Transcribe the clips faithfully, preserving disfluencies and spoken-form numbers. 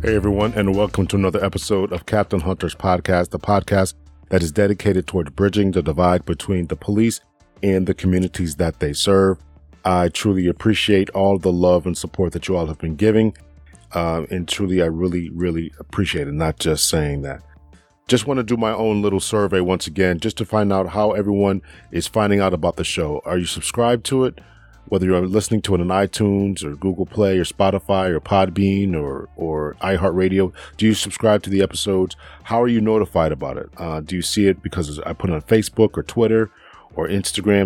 Hey everyone, and welcome to another episode of Captain Hunter's podcast, the podcast that is dedicated toward bridging the divide between the police and the communities that they serve. I truly appreciate all the love and support that you all have been giving, uh, and truly, I really, really appreciate it, not just saying that. Just want to do my own little survey once again, just to find out how everyone is finding out about the show. Are you subscribed to it? Whether you're listening to it on iTunes or Google Play or Spotify or Podbean or, or iHeartRadio, do you subscribe to the episodes? How are you notified about it? Uh, do you see it because I put it on Facebook or Twitter or Instagram?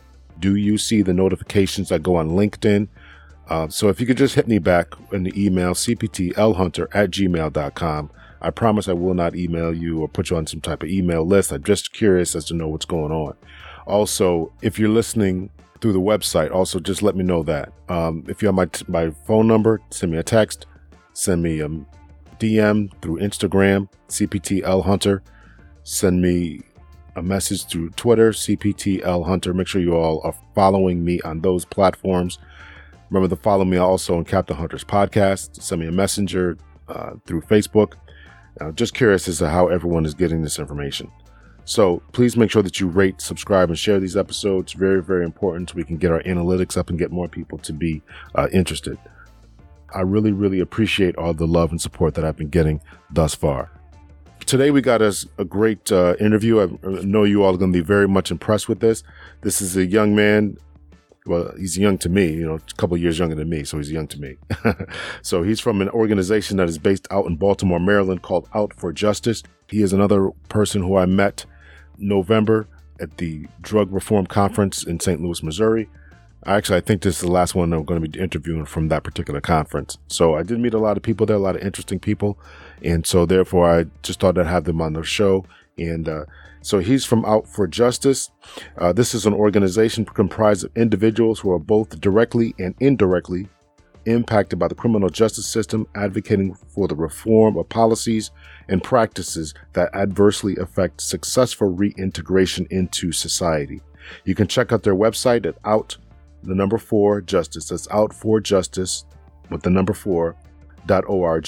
Do you see the notifications that go on LinkedIn? Uh, so if you could just hit me back in the email, c p t l hunter at gmail dot com. I promise I will not email you or put you on some type of email list. I'm just curious as to know what's going on. Also, if you're listening through the website, also just let me know that. Um, if you have my t- my phone number, send me a text, send me a D M through Instagram, C P T L Hunter, send me a message through Twitter, C P T L Hunter. Make sure you all are following me on those platforms. Remember to follow me also on Captain Hunter's podcast. Send me a messenger uh, through Facebook. Uh, just curious as to how everyone is getting this information. So please make sure that you rate, subscribe, and share these episodes. Very, very important so we can get our analytics up and get more people to be uh, interested. I really, really appreciate all the love and support that I've been getting thus far. Today we got us a great uh, interview. I know you all are going to be very much impressed with this. This is a young man. Well, he's young to me, you know, a couple of years younger than me, so he's young to me. So he's from an organization that is based out in Baltimore, Maryland, called Out for Justice. He is another person who I met November at the Drug Reform Conference in Saint Louis, Missouri. Actually, I think this is the last one I'm going to be interviewing from that particular conference. So I did meet a lot of people there, a lot of interesting people. And so therefore, I just thought I'd have them on the show. And uh, so he's from Out for Justice. Uh, this is an organization comprised of individuals who are both directly and indirectly impacted by the criminal justice system, advocating for the reform of policies and practices that adversely affect successful reintegration into society. You can check out their website at out, the number four, justice. That's out for justice with the number four dot org.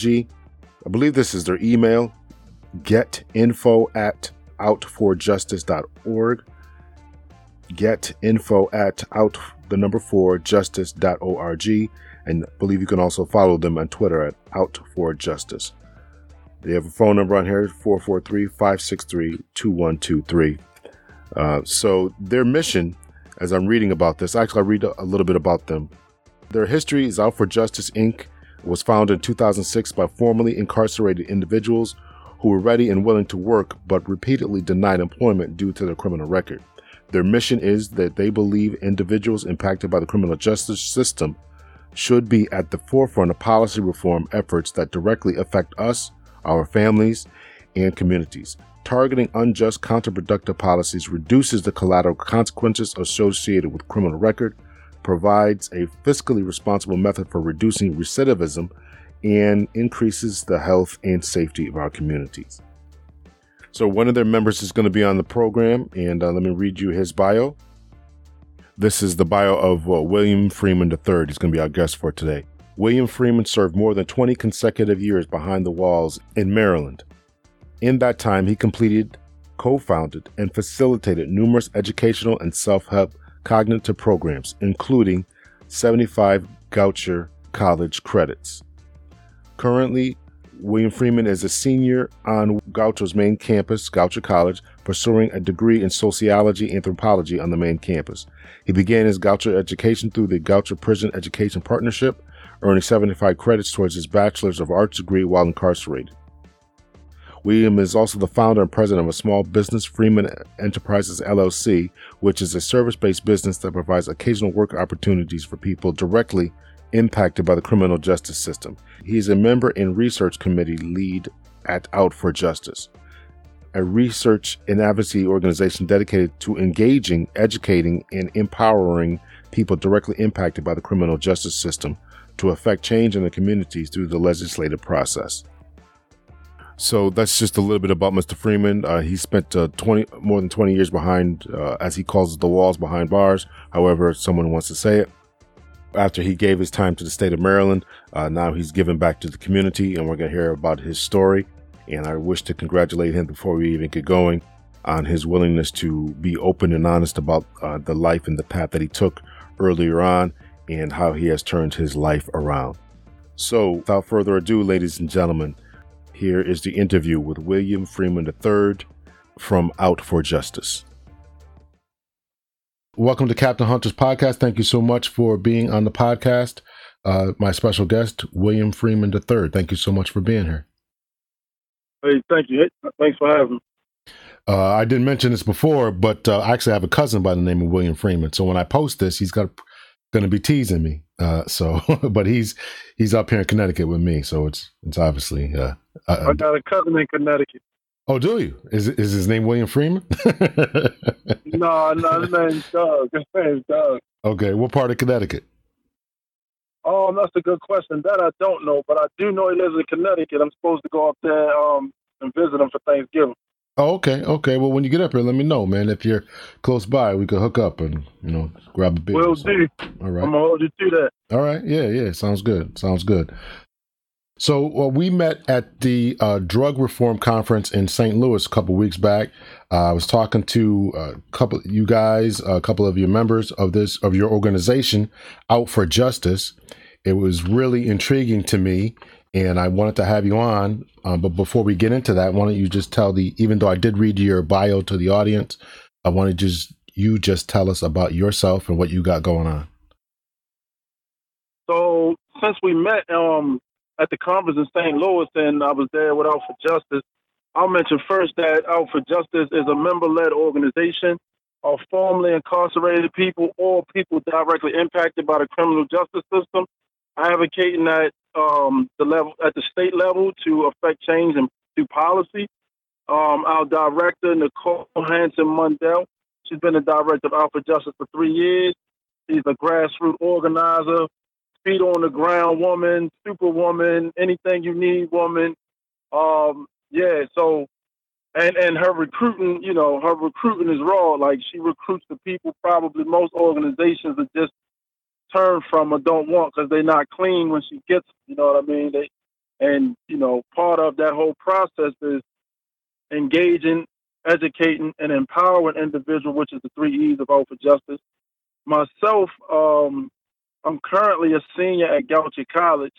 I believe this is their email, getinfo at out for justice dot org. Getinfo at out, the number four, justice dot org. And I believe you can also follow them on Twitter at Out for Justice. They have a phone number on here, four four three, five six three, two one two three. Uh, so their mission, as I'm reading about this, actually I read a, a little bit about them. Their history is Out for Justice, Incorporated. It was founded in two thousand six by formerly incarcerated individuals who were ready and willing to work but repeatedly denied employment due to their criminal record. Their mission is that they believe individuals impacted by the criminal justice system should be at the forefront of policy reform efforts that directly affect us, our families, and communities. Targeting unjust, counterproductive policies reduces the collateral consequences associated with criminal record, provides a fiscally responsible method for reducing recidivism, and increases the health and safety of our communities. So one of their members is going to be on the program, and uh, let me read you his bio. This is the bio of uh, William Freeman the third. He's going to be our guest for today. William Freeman served more than twenty consecutive years behind the walls in Maryland. In that time, he completed, co-founded, and facilitated numerous educational and self-help cognitive programs, including seventy-five Goucher College credits. Currently, William Freeman is a senior on Goucher's main campus, Goucher College, pursuing a degree in sociology and anthropology on the main campus. He began his Goucher education through the Goucher Prison Education Partnership, earning seventy-five credits towards his Bachelor's of Arts degree while incarcerated. William is also the founder and president of a small business, Freeman Enterprises, L L C, which is a service-based business that provides occasional work opportunities for people directly impacted by the criminal justice system. He is a member and research committee lead at Out for Justice, a research and advocacy organization dedicated to engaging, educating, and empowering people directly impacted by the criminal justice system to affect change in the communities through the legislative process. So that's just a little bit about Mister Freeman. Uh, he spent uh, twenty more than twenty years behind, uh, as he calls it, the walls behind bars, however someone wants to say it. After he gave his time to the state of Maryland, uh, now he's giving back to the community, and we're going to hear about his story. And I wish to congratulate him before we even get going on his willingness to be open and honest about uh, the life and the path that he took earlier on and how he has turned his life around. So without further ado, ladies and gentlemen, here is the interview with William Freeman the third from Out for Justice. Welcome to Captain Hunter's podcast. Thank you so much for being on the podcast. Uh, my special guest, William Freeman the third. Thank you so much for being here. Hey, thank you. Thanks for having me. Uh, I didn't mention this before, but uh, I actually have a cousin by the name of William Freeman. So when I post this, he's got going to be teasing me. Uh, so, but he's he's up here in Connecticut with me, so it's it's obviously. Uh, uh, I got a cousin in Connecticut. Oh, do you? Is is his name William Freeman? no, no, his name's Doug. His name's Doug. Okay, what part of Connecticut? Oh, that's a good question. That I don't know, but I do know he lives in Connecticut. I'm supposed to go up there um, and visit him for Thanksgiving. Oh, okay, okay. Well, when you get up here, let me know, man. If you're close by, we could hook up and, you know, grab a beer. Will do. All right. I'm gonna hold you to that. All right. Yeah, yeah. Sounds good. Sounds good. So well, we met at the uh, Drug Reform Conference in Saint Louis a couple weeks back. Uh, I was talking to a couple of you guys, a couple of your members of this of your organization, Out for Justice. It was really intriguing to me, and I wanted to have you on. Um, but before we get into that, why don't you just tell the, even though I did read your bio to the audience, I want to just you just tell us about yourself and what you got going on. So since we met um, at the conference in Saint Louis, and I was there with Out for Justice, I'll mention first that Out for Justice is a member-led organization of formerly incarcerated people or people directly impacted by the criminal justice system, advocating at um, the level, at the state level, to affect change and do policy. Um, our director, Nicole Hanson Mundell, she's been the director of Out for Justice for three years. She's a grassroots organizer, feet on the ground woman, superwoman, anything you need woman. Um, yeah, so, and, and her recruiting, you know, her recruiting is raw. Like, she recruits the people probably most organizations are just turn from or don't want because they're not clean when she gets, you know what I mean? They, and, you know, part of that whole process is engaging, educating, and empowering individuals, which is the three E's of Out for Justice. Myself, um, I'm currently a senior at Goucher College,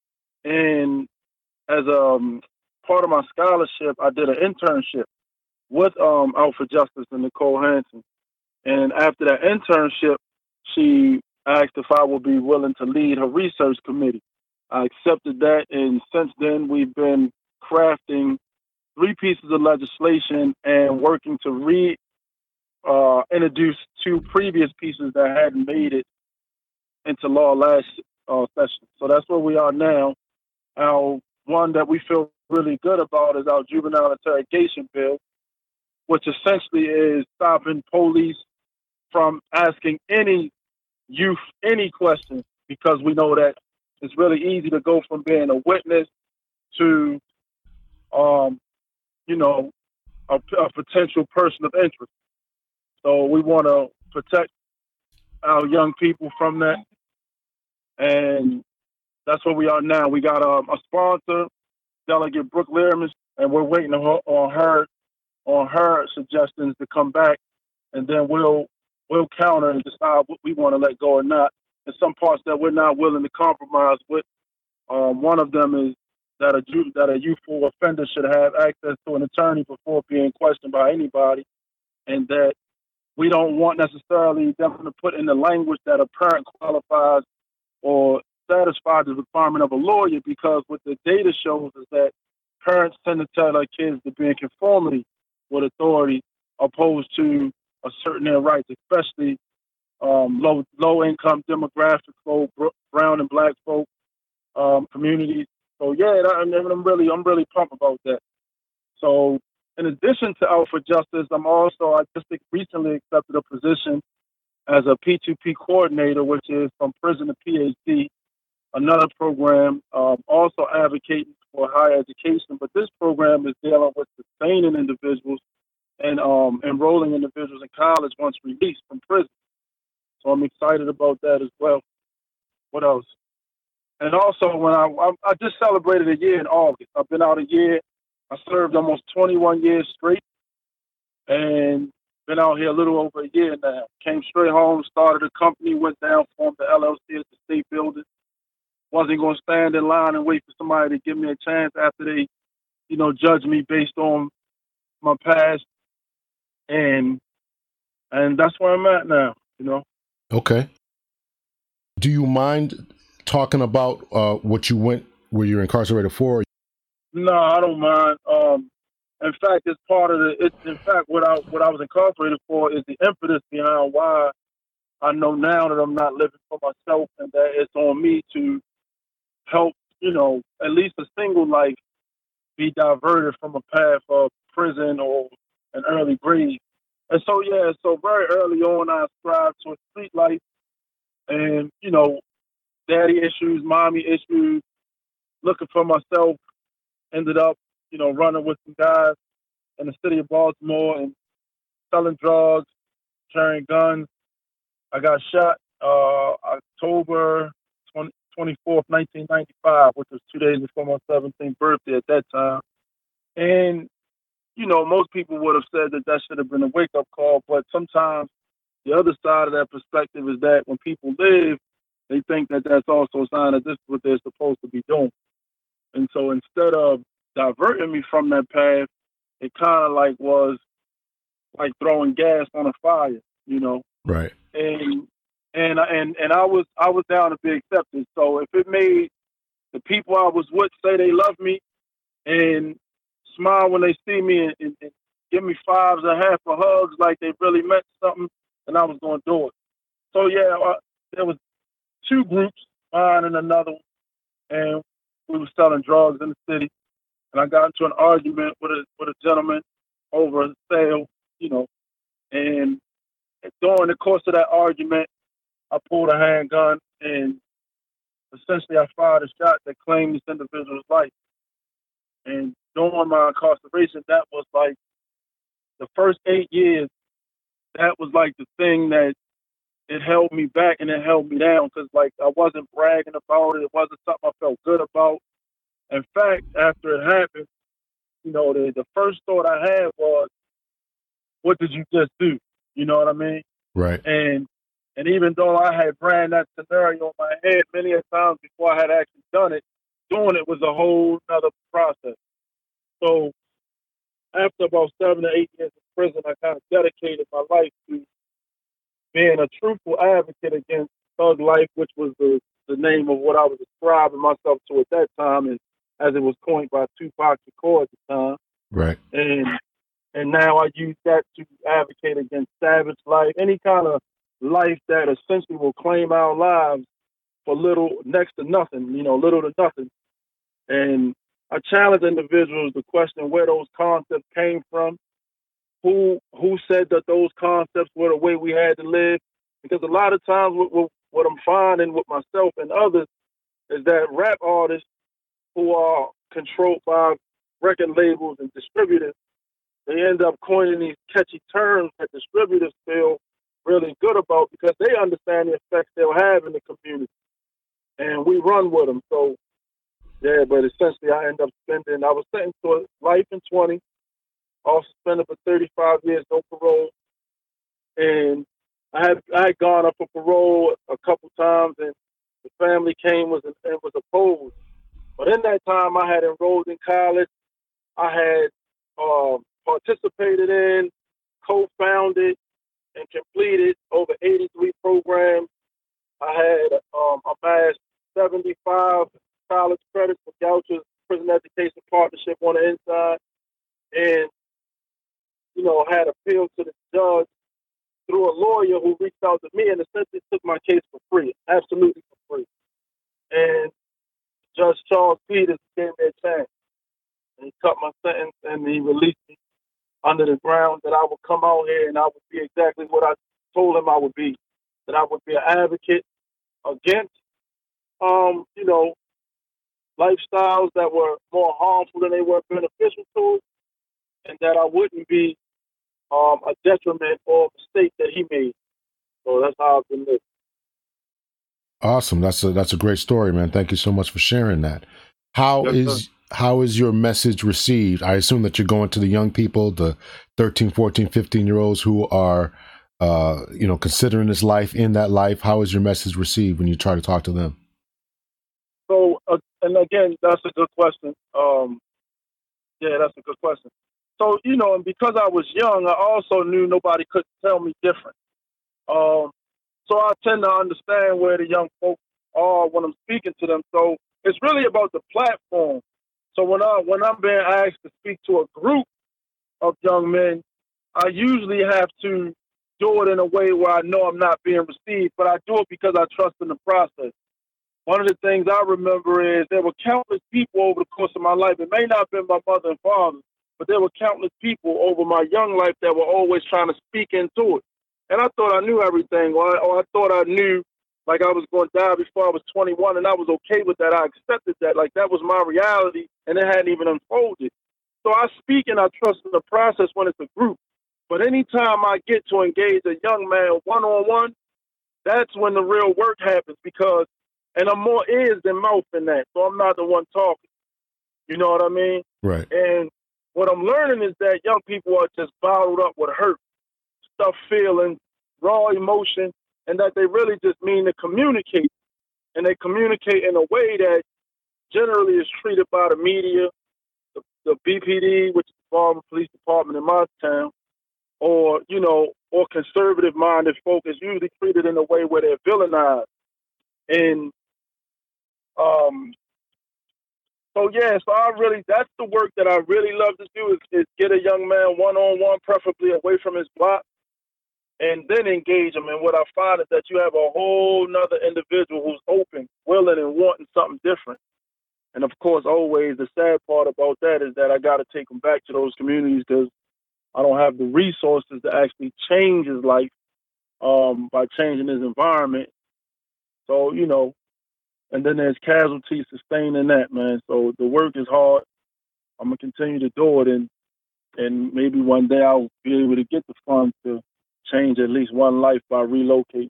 and as um, part of my scholarship, I did an internship with um, Out for Justice and Nicole Hanson. And after that internship, she asked if I would be willing to lead her research committee. I accepted that, and since then we've been crafting three pieces of legislation and working to re uh, introduce two previous pieces that hadn't made it into law last uh, session. So that's where we are now. Our one that we feel really good about is our juvenile interrogation bill, which essentially is stopping police from asking any youth any questions, because we know that it's really easy to go from being a witness to, um, you know, a, a potential person of interest. So we want to protect our young people from that. And that's where we are now. We got um, a sponsor, Delegate Brooke Learman, and we're waiting on her, on her on her suggestions to come back, and then we'll we'll counter and decide what we want to let go or not. And some parts that we're not willing to compromise with. Um, one of them is that a that a youthful offender should have access to an attorney before being questioned by anybody, and that we don't want necessarily them to put in the language that a parent qualifies or satisfies the requirement of a lawyer, because what the data shows is that parents tend to tell their kids to be in conformity with authority opposed to asserting their rights, especially um, low low income demographic folk, brown and black folk um, communities. So yeah, that, I'm really I'm really pumped about that. So in addition to Out for Justice, I'm also I just recently accepted a position as a P two P coordinator, which is from prison to PhD, another program um, also advocating for higher education. But this program is dealing with sustaining individuals and um, enrolling individuals in college once released from prison. So I'm excited about that as well. what else? And also, when I, I I just celebrated a year in August. I've been out a year. I served almost twenty-one years straight, and been out here a little over a year now. Came straight home, started a company, went down, formed the L L C at the state building. Wasn't going to stand in line and wait for somebody to give me a chance after they, you know, judge me based on my past, and and that's where I'm at now. You know. Okay. Do you mind talking about uh, what you went, where you're incarcerated for? No, I don't mind. Um, in fact, it's part of the. It's in fact what I what I was incarcerated for is the impetus behind why I know now that I'm not living for myself, and that it's on me to help, you know, at least a single life be diverted from a path of prison or an early grave. And so, yeah, so very early on, I ascribed to a street life, and you know, daddy issues, mommy issues, looking for myself. Ended up, you know, running with some guys in the city of Baltimore and selling drugs, carrying guns. I got shot uh, October twenty-fourth, nineteen ninety-five, which was two days before my seventeenth birthday at that time. And, you know, most people would have said that that should have been a wake-up call, but sometimes the other side of that perspective is that when people live, they think that that's also a sign that this is what they're supposed to be doing. And so instead of diverting me from that path, it kind of like was like throwing gas on a fire, you know. Right. And and and and I was I was down to be accepted. So if it made the people I was with say they love me and smile when they see me and, and, and give me fives and half of hugs like they really meant something, then I was going to do it. So yeah, uh, there was two groups, mine and another one, and we were selling drugs in the city. And I got into an argument with a with a gentleman over a sale, you know, and during the course of that argument, I pulled a handgun and essentially I fired a shot that claimed this individual's life. And during my incarceration, that was like the first eight years, that was like the thing that it held me back and it held me down because like I wasn't bragging about it. It wasn't something I felt good about. In fact, after it happened, you know, the, the first thought I had was, what did you just do? You know what I mean? Right. And and even though I had ran that scenario in my head many a times before I had actually done it, doing it was a whole other process. So after about seven or eight years in prison, I kind of dedicated my life to being a truthful advocate against thug life, which was the, the name of what I was ascribing myself to at that time, and as it was coined by Tupac Shakur at the time. Right. And and now I use that to advocate against savage life, any kind of life that essentially will claim our lives for little, next to nothing, you know, little to nothing. And I challenge individuals to question where those concepts came from, who who said that those concepts were the way we had to live. Because a lot of times what, what, what I'm finding with myself and others is that rap artists who are controlled by record labels and distributors, they end up coining these catchy terms that distributors feel really good about because they understand the effects they'll have in the community. And we run with them. So, yeah, but essentially I end up spending, I was sentenced to life in twenty, all suspended for thirty-five years, no parole. And I had I had gone up for parole a couple times, and the family came was and was opposed. But in that time, I had enrolled in college. I had um, participated in, co-founded, and completed over eighty-three programs. I had um, amassed seventy-five college credits for Goucher's Prison Education Partnership on the inside, and you know, had appealed to the judge through a lawyer who reached out to me and essentially took my case for free, absolutely for free. And Judge Charles Peters gave me a chance. And he cut my sentence and he released me under the ground that I would come out here and I would be exactly what I told him I would be, that I would be an advocate against, um, you know, lifestyles that were more harmful than they were beneficial to us, and that I wouldn't be um, a detriment or a mistake that he made. So that's how I've been living. Awesome. That's a that's a great story, man. Thank you so much for sharing that. How Yes, sir. is how is your message received? I assume that you're going to the young people, the thirteen, fourteen, fifteen year olds who are uh, you know, considering this life, in that life. How is your message received when you try to talk to them? So, uh, and again, that's a good question. Um, yeah, that's a good question. So, you know, and because I was young, I also knew nobody could tell me different. Um, so I tend to understand where the young folks are when I'm speaking to them. So it's really about the platform. So when I when I'm being asked to speak to a group of young men, I usually have to do it in a way where I know I'm not being received, but I do it because I trust in the process. One of the things I remember is there were countless people over the course of my life. It may not have been my mother and father, but there were countless people over my young life that were always trying to speak into it. And I thought I knew everything, or I, or I thought I knew like I was going to die before I was twenty-one, and I was okay with that. I accepted that. Like that was my reality, and it hadn't even unfolded. So I speak and I trust in the process when it's a group. But anytime I get to engage a young man one-on-one, that's when the real work happens because, and I'm more ears than mouth in that. So I'm not the one talking. You know what I mean? Right. And what I'm learning is that young people are just bottled up with hurt, stuff, feelings, raw emotion, and that they really just mean to communicate. And they communicate in a way that generally is treated by the media, the, the B P D, which is the Baltimore Police Department in my town, or, you know, or conservative-minded folk is usually treated in a way where they're villainized. And um, so, yeah, so I really, that's the work that I really love to do is, is get a young man one-on-one, preferably away from his block, and then engage them. And what I find is that you have a whole nother individual who's open, willing, and wanting something different. And, of course, always the sad part about that is that I got to take them back to those communities because I don't have the resources to actually change his life um, by changing his environment. So, you know, and then there's casualties sustaining that, man. So the work is hard. I'm going to continue to do it. And, and maybe one day I'll be able to get the funds to change at least one life by relocating.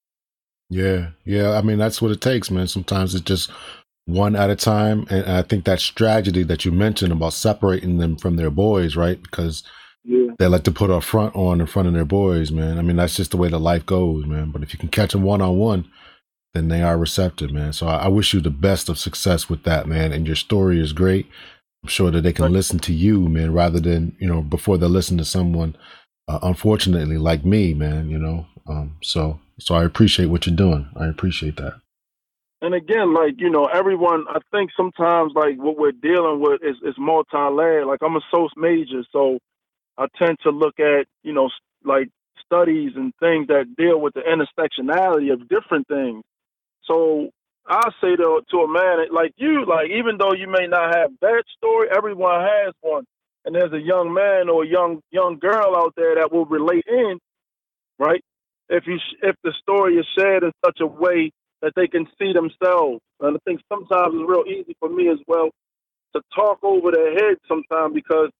Yeah. Yeah. I mean, that's what it takes, man. Sometimes it's just one at a time. And I think that strategy that you mentioned about separating them from their boys, right? Because yeah. they like to put a front on in front of their boys, man. I mean, that's just the way the life goes, man. But if you can catch them one-on-one, then they are receptive, man. So I, I wish you the best of success with that, man. And your story is great. I'm sure that they can listen to you, man, rather than, you know, before they listen to someone, uh, unfortunately, like me, man, you know. Um, so, so I appreciate what you're doing. I appreciate that. And again, like, you know, everyone, I think sometimes, like, what we're dealing with is, is multi-layered. Like, I'm a soc major, so I tend to look at, you know, like, studies and things that deal with the intersectionality of different things. So I say to, to a man like you, like, even though you may not have that story, everyone has one. And there's a young man or a young young girl out there that will relate in, right? If you if the story is shared in such a way that they can see themselves. And I think sometimes it's real easy for me as well to talk over their head sometimes because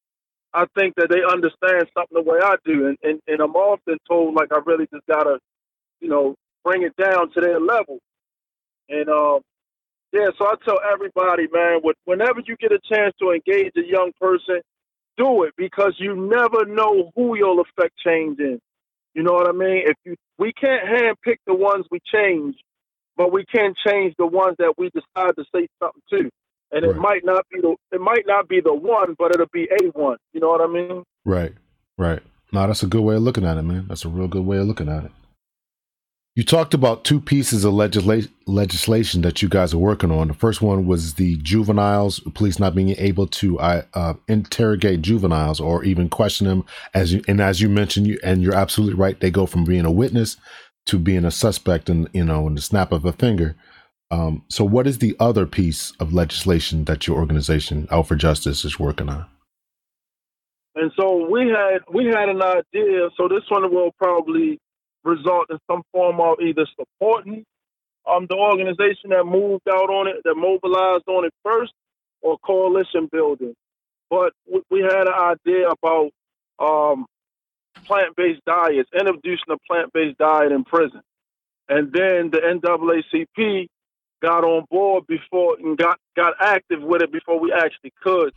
I think that they understand something the way I do. And, and, and I'm often told, like, I really just got to, you know, bring it down to their level. And, uh, yeah, so I tell everybody, man, whenever you get a chance to engage a young person, do it because you never know who you'll affect change in. You know what I mean? If you, we can't handpick the ones we change, but we can change the ones that we decide to say something to. And it right. might not be the it might not be the one, but it'll be a one. You know what I mean? Right, right. No, that's a good way of looking at it, man. That's a real good way of looking at it. You talked about two pieces of legisla- legislation that you guys are working on. The first one was the juveniles, police not being able to uh, uh, interrogate juveniles or even question them. As you, and as you mentioned, you, and you're absolutely right, they go from being a witness to being a suspect in, you know, in the snap of a finger. Um, so what is the other piece of legislation that your organization, Out for Justice, is working on? And so we had we had an idea. So this one will probably result in some form of either supporting um, the organization that moved out on it, that mobilized on it first, or coalition building. But we had an idea about um, plant-based diets, introducing a plant-based diet in prison. And then the N double A C P got on board before and got, got active with it before we actually could.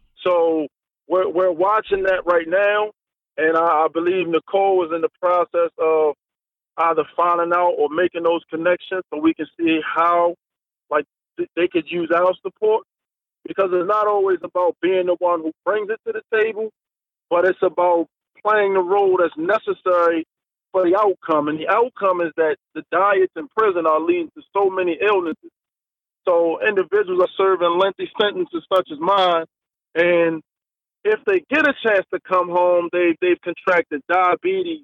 So we're, we're watching that right now. And I, I believe Nicole is in the process of either finding out or making those connections so we can see how, like, th- they could use our support. Because it's not always about being the one who brings it to the table, but it's about playing the role that's necessary for the outcome. And the outcome is that the diets in prison are leading to so many illnesses. So individuals are serving lengthy sentences such as mine, and if they get a chance to come home, they, they've contracted diabetes,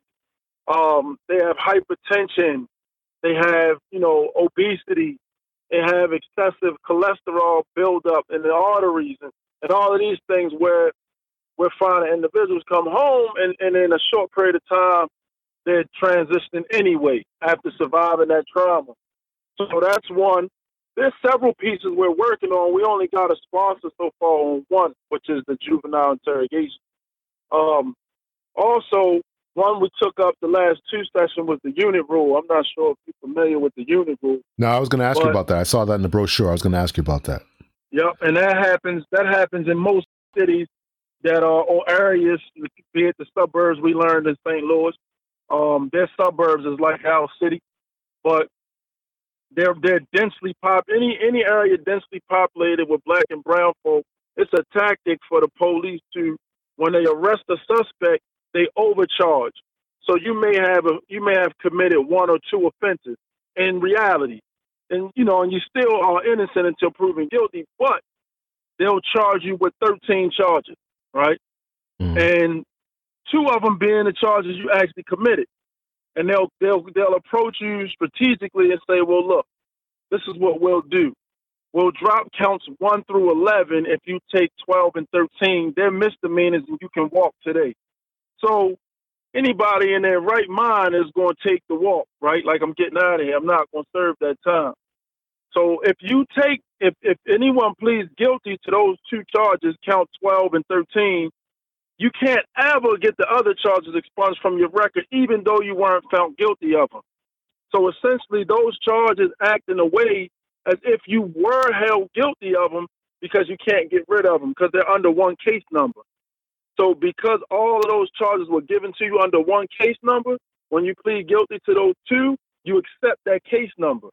um, they have hypertension, they have, you know, obesity, they have excessive cholesterol buildup in the arteries, and, and all of these things where we're finding individuals come home and, and in a short period of time, they're transitioning anyway after surviving that trauma. So that's one. There's several pieces we're working on. We only got a sponsor so far on one, which is the juvenile interrogation. Um, also, one we took up the last two sessions was the unit rule. I'm not sure if you're familiar with the unit rule. No, I was going to ask but, you about that. I saw that in the brochure. I was going to ask you about that. Yep, and that happens. That happens in most cities that are or areas, be it the suburbs we learned in Saint Louis. Um, their suburbs is like our city, but they're they're densely pop. Any any area densely populated with black and brown folk. It's a tactic for the police to, when they arrest a suspect, they overcharge. So you may have a you may have committed one or two offenses in reality, and you know, and you still are innocent until proven guilty. But they'll charge you with thirteen charges, right? Mm. And two of them being the charges you actually committed. And they'll they'll they'll approach you strategically and say, well, look, this is what we'll do. We'll drop counts one through eleven if you take twelve and thirteen. They're misdemeanors and you can walk today. So anybody in their right mind is going to take the walk, right? Like, I'm getting out of here. I'm not going to serve that time. So if you take, if, if anyone pleads guilty to those two charges, count twelve and thirteen, you can't ever get the other charges expunged from your record, even though you weren't found guilty of them. So essentially, those charges act in a way as if you were held guilty of them because you can't get rid of them because they're under one case number. So because all of those charges were given to you under one case number, when you plead guilty to those two, you accept that case number.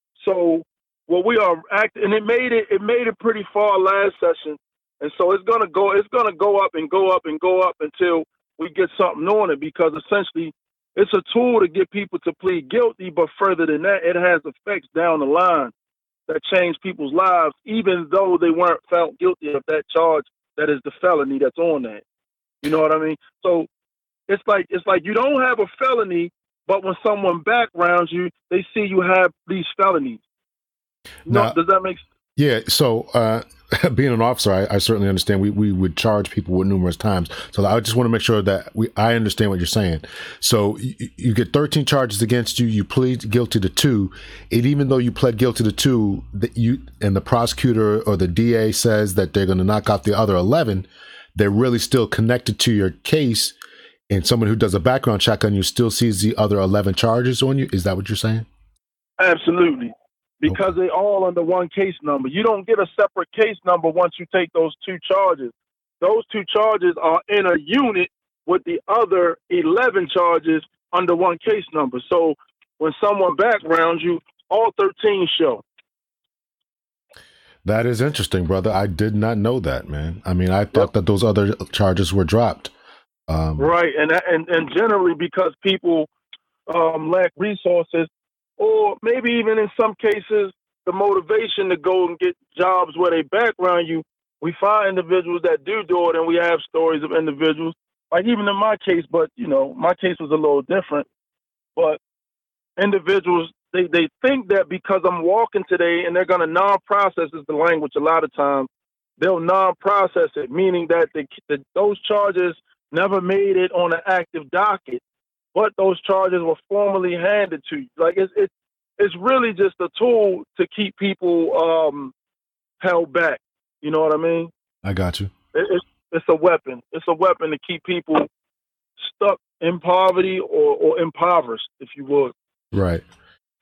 So what we are acting, and it made it it made it pretty far last session. And so it's gonna go, it's gonna go up and go up and go up until we get something on it, because essentially it's a tool to get people to plead guilty, but further than that, it has effects down the line that change people's lives, even though they weren't found guilty of that charge that is the felony that's on that. You know what I mean? So it's like it's like you don't have a felony, but when someone backgrounds you, they see you have these felonies. You know, now, does that make sense? Yeah. So uh, being an officer, I, I certainly understand we, we would charge people with numerous times. So I just want to make sure that we I understand what you're saying. So you, you get thirteen charges against you. You plead guilty to two. And even though you pled guilty to two, that you and the prosecutor or the D A says that they're going to knock out the other eleven, they're really still connected to your case. And someone who does a background check on you still sees the other eleven charges on you. Is that what you're saying? Absolutely. Because okay. They all under one case number. You don't get a separate case number once you take those two charges. Those two charges are in a unit with the other eleven charges under one case number. So when someone backgrounds you, all thirteen show. That is interesting, brother. I did not know that, man. I mean, I thought yep. that those other charges were dropped. Um, right. And, and, and generally because people um, lack resources, or maybe even in some cases, the motivation to go and get jobs where they background you, we find individuals that do do it, and we have stories of individuals, like even in my case, but, you know, my case was a little different. But individuals, they, they think that because I'm walking today and they're going to non-process is the language a lot of times, they'll non-process it, meaning that the, the, those charges never made it on an active docket. But those charges were formally handed to you. Like it's it's it's really just a tool to keep people um, held back. You know what I mean? I got you. It, it's it's a weapon. It's a weapon to keep people stuck in poverty or, or impoverished, if you would. Right.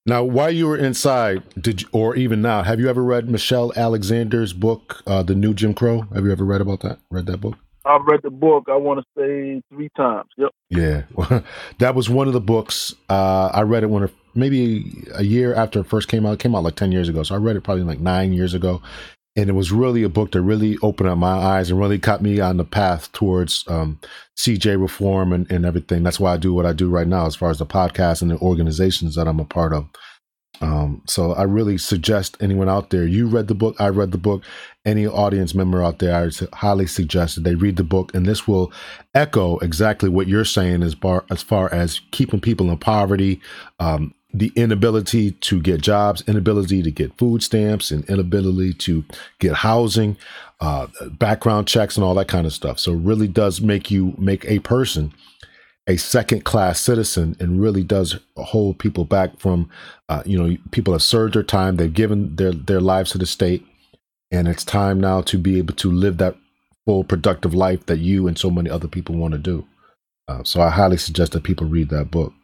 Now, while you were inside, did you, or even now, have you ever read Michelle Alexander's book, uh, The New Jim Crow? Have you ever read about that? Read that book? I've read the book, I want to say three times. Yep. Yeah. That was one of the books. Uh, I read it when it, maybe a year after it first came out. It came out like ten years ago. So I read it probably like nine years ago. And it was really a book that really opened up my eyes and really got me on the path towards um, C J reform and, and everything. That's why I do what I do right now as far as the podcast and the organizations that I'm a part of. Um, so I really suggest anyone out there, you read the book, I read the book, any audience member out there, I highly suggest that they read the book. And this will echo exactly what you're saying as far as, far as keeping people in poverty, um, the inability to get jobs, inability to get food stamps, and inability to get housing, uh, background checks, and all that kind of stuff. So it really does make you make a person a second class citizen, and really does hold people back from, uh, you know, people have served their time. They've given their, their lives to the state, and it's time now to be able to live that full productive life that you and so many other people want to do. Uh, so I highly suggest that people read that book.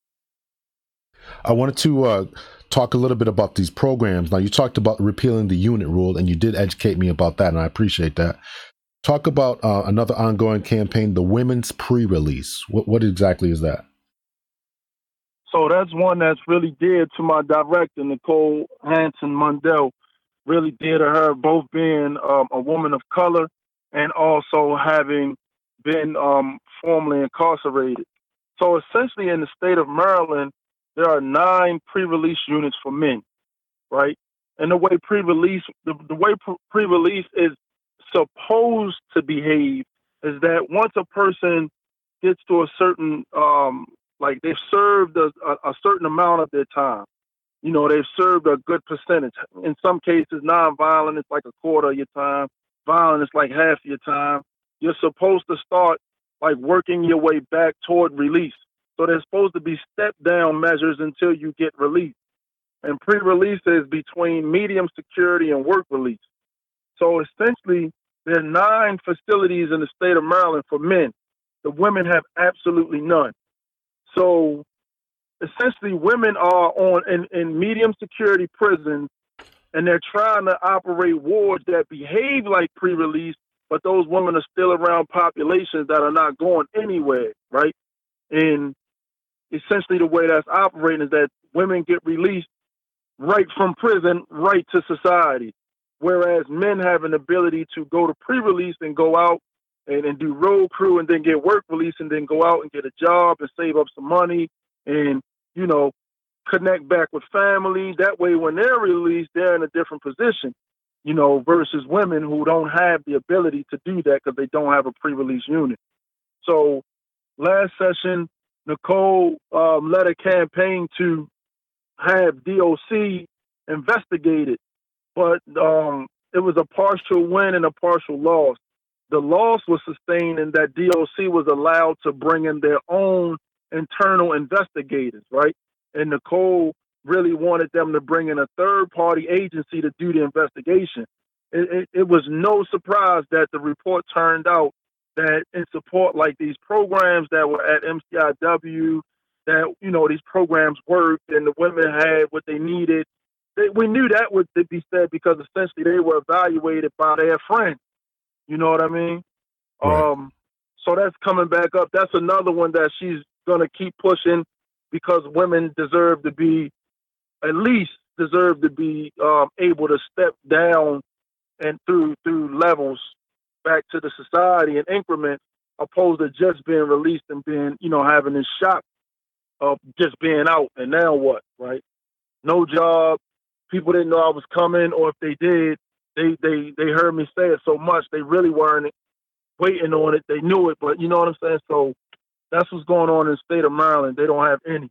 I wanted to uh, talk a little bit about these programs. Now, you talked about repealing the unit rule, and you did educate me about that, and I appreciate that. Talk about uh, another ongoing campaign, the Women's Pre-Release. What, what exactly is that? So that's one that's really dear to my director, Nicole Hanson Mundell. Really dear to her, both being um, a woman of color and also having been um, formerly incarcerated. So essentially in the state of Maryland, there are nine pre-release units for men, right? And the way pre-release, the, the way pre-release is supposed to behave is that once a person gets to a certain, um, like they've served a, a, a certain amount of their time, you know, they've served a good percentage. In some cases, non-violent, it's like a quarter of your time. Violent, it's like half your time. You're supposed to start like working your way back toward release. So there's supposed to be step-down measures until you get released. And pre-release is between medium security and work release. So essentially, there are nine facilities in the state of Maryland for men. The women have absolutely none. So essentially, women are on in, in medium security prisons, and they're trying to operate wards that behave like pre-release, but those women are still around populations that are not going anywhere, right? And essentially, the way that's operating is that women get released right from prison, right to society. Whereas men have an ability to go to pre-release and go out and, and do road crew and then get work release and then go out and get a job and save up some money and, you know, connect back with family. That way, when they're released, they're in a different position, you know, versus women who don't have the ability to do that because they don't have a pre-release unit. So last session, Nicole um, led a campaign to have D O C investigated, but um, it was a partial win and a partial loss. The loss was sustained in that D O C was allowed to bring in their own internal investigators, right? And Nicole really wanted them to bring in a third-party agency to do the investigation. It, it, it was no surprise that the report turned out that in support, like these programs that were at M C I W, that, you know, these programs worked and the women had what they needed. They, we knew that would be said because essentially they were evaluated by their friends. You know what I mean? Right. Um, so that's coming back up. That's another one that she's going to keep pushing because women deserve to be, at least deserve to be um, able to step down and through through levels back to the society in increments, opposed to just being released and being, you know, having this shock of just being out and now what, right? No job. People didn't know I was coming, or if they did, they they they heard me say it so much they really weren't waiting on it. They knew it, but you know what I'm saying? So that's what's going on in the state of Maryland. They don't have any.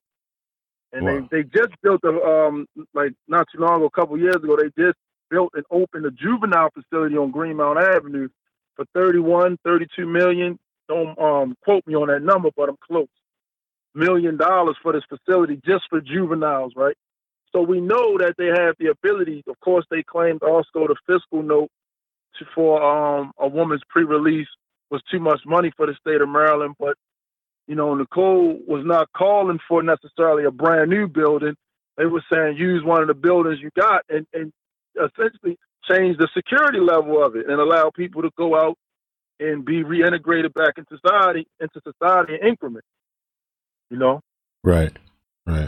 And wow. they, they just built a, um, like not too long ago, a couple years ago, they just built and opened a juvenile facility on Greenmount Avenue for thirty-one, thirty-two million. Don't um, quote me on that number, but I'm close. Million dollars for this facility just for juveniles, right? So we know that they have the ability. Of course, they claimed also the fiscal note to, for um, a woman's pre-release was too much money for the state of Maryland. But, you know, Nicole was not calling for necessarily a brand new building. They were saying use one of the buildings you got and, and essentially change the security level of it and allow people to go out and be reintegrated back into society, into society in increments. You know? Right, right.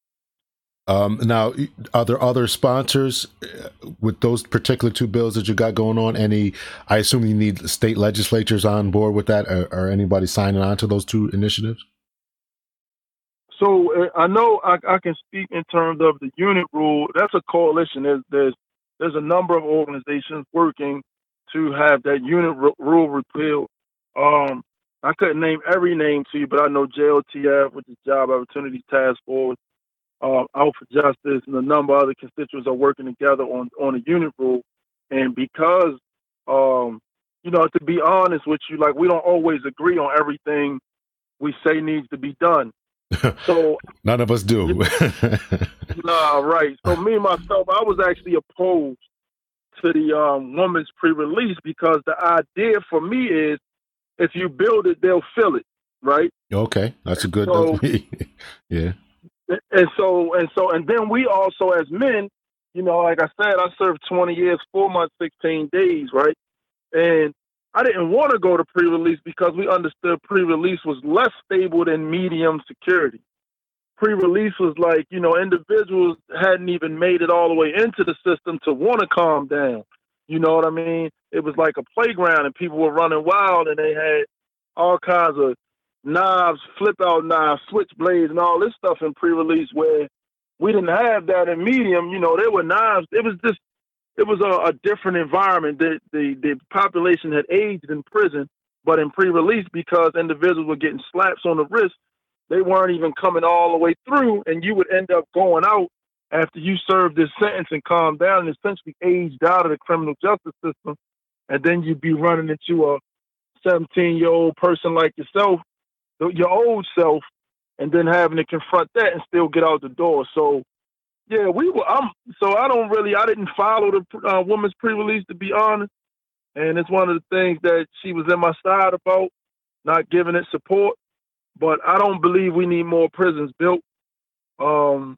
Um, now, are there other sponsors with those particular two bills that you got going on? Any, I assume you need state legislatures on board with that, or, or anybody signing on to those two initiatives? So uh, I know I, I can speak in terms of the unit rule. That's a coalition. There's there's there's a number of organizations working to have that unit r- rule repealed. Um, I couldn't name every name to you, but I know J O T F, which is Job Opportunity Task Force, uh, Out for Justice, and a number of other constituents are working together on on a unit rule. And because, um, you know, to be honest with you, like we don't always agree on everything we say needs to be done. So none of us do. Nah, right. So me myself, I was actually opposed to the um, woman's pre-release because the idea for me is if you build it, they'll fill it, right? Okay, that's a good. So, yeah. And so and so and then we also as men, you know, like I said, I served twenty years, four months, sixteen days, right? And I didn't want to go to pre-release because we understood pre-release was less stable than medium security. Pre-release was like, you know, individuals hadn't even made it all the way into the system to want to calm down. You know what I mean? It was like a playground and people were running wild and they had all kinds of knives, flip-out knives, switchblades and all this stuff in pre-release where we didn't have that in medium. You know, there were knives. It was just It was a, a different environment. The, the the population had aged in prison, but in pre-release, because individuals were getting slaps on the wrist, they weren't even coming all the way through, and you would end up going out after you served this sentence and calmed down and essentially aged out of the criminal justice system, and then you'd be running into a seventeen-year-old person like yourself, your old self, and then having to confront that and still get out the door. So yeah, we were. I'm so I don't really. I didn't follow the uh, woman's pre-release, to be honest, and it's one of the things that she was in my side about, not giving it support. But I don't believe we need more prisons built. Um,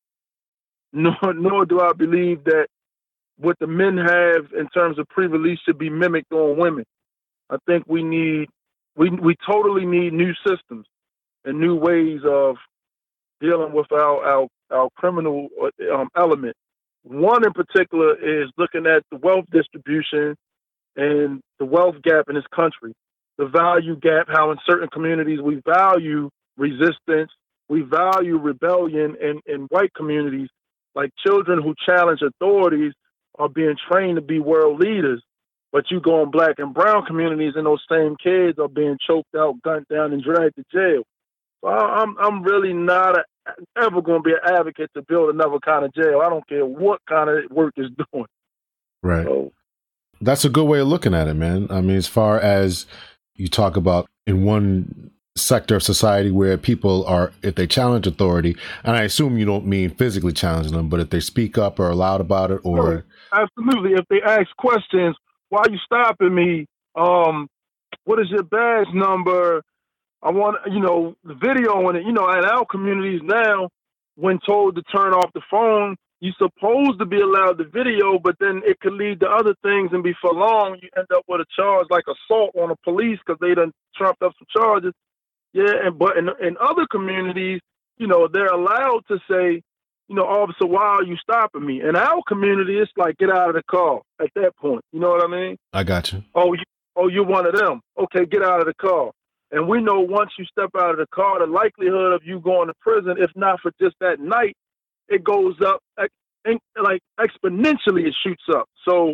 nor, nor do I believe that what the men have in terms of pre-release should be mimicked on women. I think we need. We we totally need new systems and new ways of dealing with our our. our criminal um, element. One in particular is looking at the wealth distribution and the wealth gap in this country, the value gap, how in certain communities we value resistance, we value rebellion, and in white communities, like children who challenge authorities are being trained to be world leaders, but you go in black and brown communities and those same kids are being choked out, gunned down, and dragged to jail. So I'm I'm really not a ever going to be an advocate to build another kind of jail. I don't care what kind of work it's doing. Right. So, that's a good way of looking at it, man. I mean, as far as you talk about in one sector of society where people are, if they challenge authority, and I assume you don't mean physically challenging them, but if they speak up or are loud about it, or absolutely, if they ask questions, why are you stopping me? Um, what is your badge number? I want, you know, the video in it, you know, in our communities now, when told to turn off the phone, you're supposed to be allowed the video, but then it could lead to other things, and before long, you end up with a charge like assault on the police because they done trumped up some charges. Yeah, and but in, in other communities, you know, they're allowed to say, you know, officer, why are you stopping me? In our community, it's like, get out of the car at that point. You know what I mean? I got you. Oh, you, oh, you're one of them. Okay, get out of the car. And we know once you step out of the car, the likelihood of you going to prison, if not for just that night, it goes up like exponentially. It shoots up. So,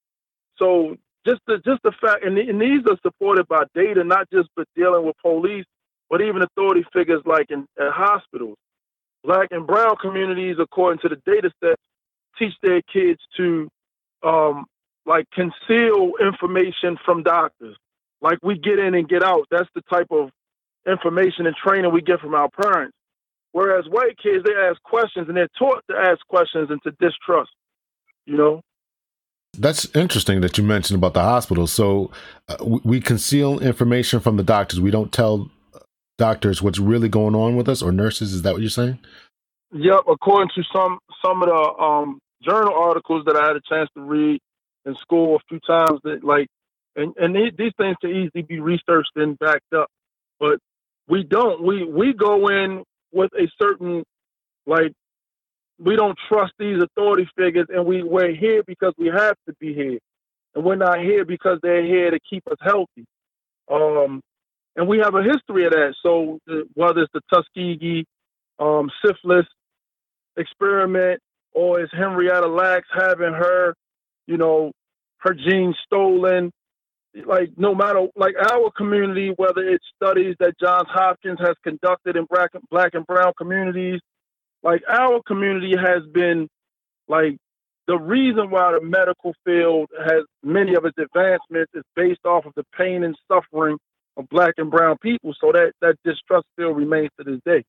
so just the just the fact, and, and these are supported by data, not just for dealing with police, but even authority figures like in, in hospitals. Black and brown communities, according to the data set, teach their kids to um, like conceal information from doctors. Like we get in and get out. That's the type of information and training we get from our parents. Whereas white kids, they ask questions and they're taught to ask questions and to distrust, you know? That's interesting that you mentioned about the hospital. So uh, we, we conceal information from the doctors. We don't tell doctors what's really going on with us, or nurses. Is that what you're saying? Yep, according to some some of the um, journal articles that I had a chance to read in school a few times, that like, and and these, these things can easily be researched and backed up, but we don't. We we go in with a certain, like, we don't trust these authority figures, and we we're here because we have to be here, and we're not here because they're here to keep us healthy. Um, and we have a history of that. So uh, whether it's the Tuskegee um, syphilis experiment, or is Henrietta Lacks having her, you know, her genes stolen? Like, no matter, like, our community, whether it's studies that Johns Hopkins has conducted in black, black and brown communities, like, our community has been, like, the reason why the medical field has many of its advancements is based off of the pain and suffering of black and brown people. So that, that distrust still remains to this day.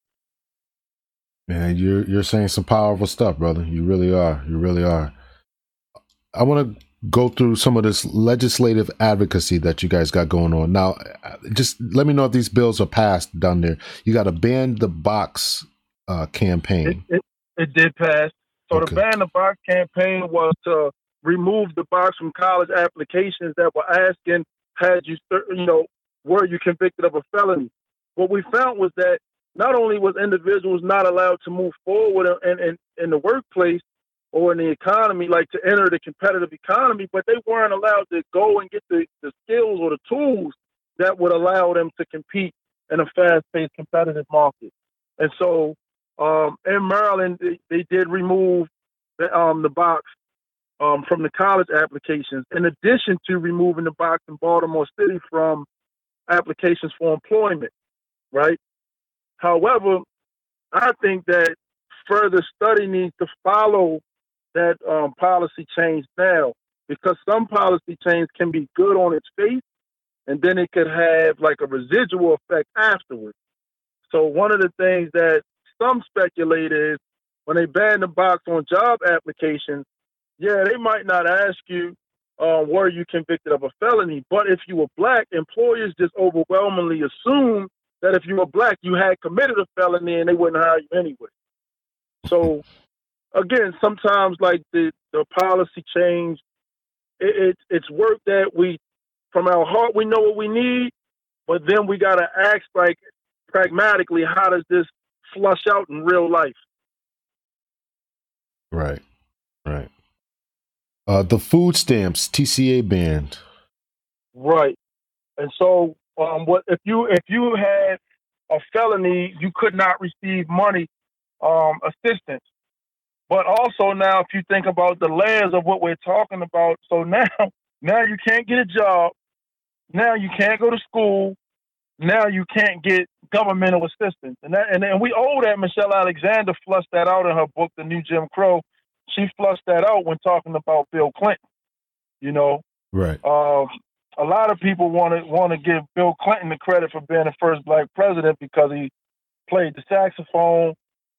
Man, you're you're saying some powerful stuff, brother. You really are. You really are. I want to go through some of this legislative advocacy that you guys got going on. Now, just let me know if these bills are passed down there. You got to ban the box uh, campaign. It, it, it did pass. So Okay. the ban the box campaign was to remove the box from college applications that were asking, had you, you know, were you convicted of a felony? What we found was that not only was individuals not allowed to move forward in, in, in the workplace or in the economy, like to enter the competitive economy, but they weren't allowed to go and get the, the skills or the tools that would allow them to compete in a fast-paced competitive market. And so um, in Maryland, they, they did remove the, um, the box um, from the college applications, in addition to removing the box in Baltimore City from applications for employment, right? However, I think that further study needs to follow that um, policy change now, because some policy change can be good on its face, and then it could have like a residual effect afterwards. So one of the things that some speculate is when they ban the box on job applications, yeah, they might not ask you, uh, were you convicted of a felony? But if you were black, employers just overwhelmingly assume that if you were black, you had committed a felony and they wouldn't hire you anyway. So, again, sometimes like the, the policy change, it, it, it's work that we, from our heart, we know what we need, but then we got to ask, like, pragmatically, how does this flush out in real life? Right, right. Uh, the food stamps, T C A banned. Right. And so, um, what if you if you had a felony, you could not receive money um, assistance. But also now, if you think about the layers of what we're talking about, so now now you can't get a job, now you can't go to school, now you can't get governmental assistance, and that and, and we owe that. Michelle Alexander flushed that out in her book, The New Jim Crow. She flushed that out when talking about Bill Clinton. You know, right? Um, a lot of people want to want to give Bill Clinton the credit for being the first black president because he played the saxophone,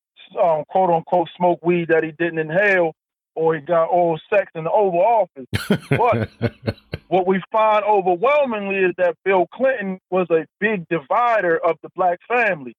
um, quote unquote, smoked weed that he didn't inhale, or he got oral sex in the Oval Office. But what we find overwhelmingly is that Bill Clinton was a big divider of the black family,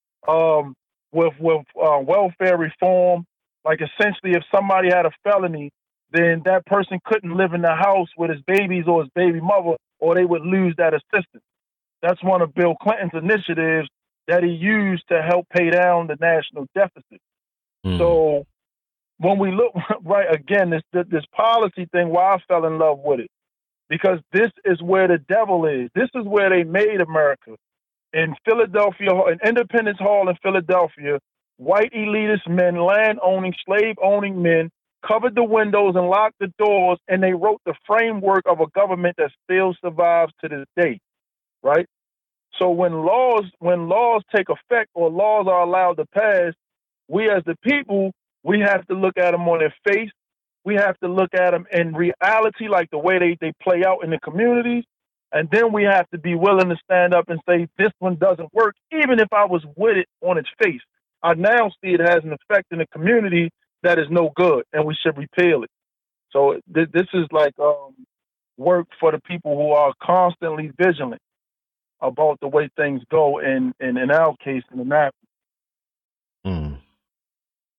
um, with with uh, welfare reform. Like, essentially, if somebody had a felony, then that person couldn't live in the house with his babies or his baby mother, or they would lose that assistance. That's one of Bill Clinton's initiatives that he used to help pay down the national deficit. Mm. So when we look, right, again, this, this policy thing, why I fell in love with it, because this is where the devil is. This is where they made America. In Philadelphia, in Independence Hall in Philadelphia, white elitist men, land-owning, slave-owning men, covered the windows and locked the doors, and they wrote the framework of a government that still survives to this day, right? So when laws when laws take effect or laws are allowed to pass, we as the people, we have to look at them on their face. We have to look at them in reality, like the way they, they play out in the communities. And then we have to be willing to stand up and say, this one doesn't work, even if I was with it on its face. I now see it has an effect in the community that is no good, and we should repeal it. So th- this is like um, work for the people who are constantly vigilant about the way things go in, in, in our case, in the map. Mm.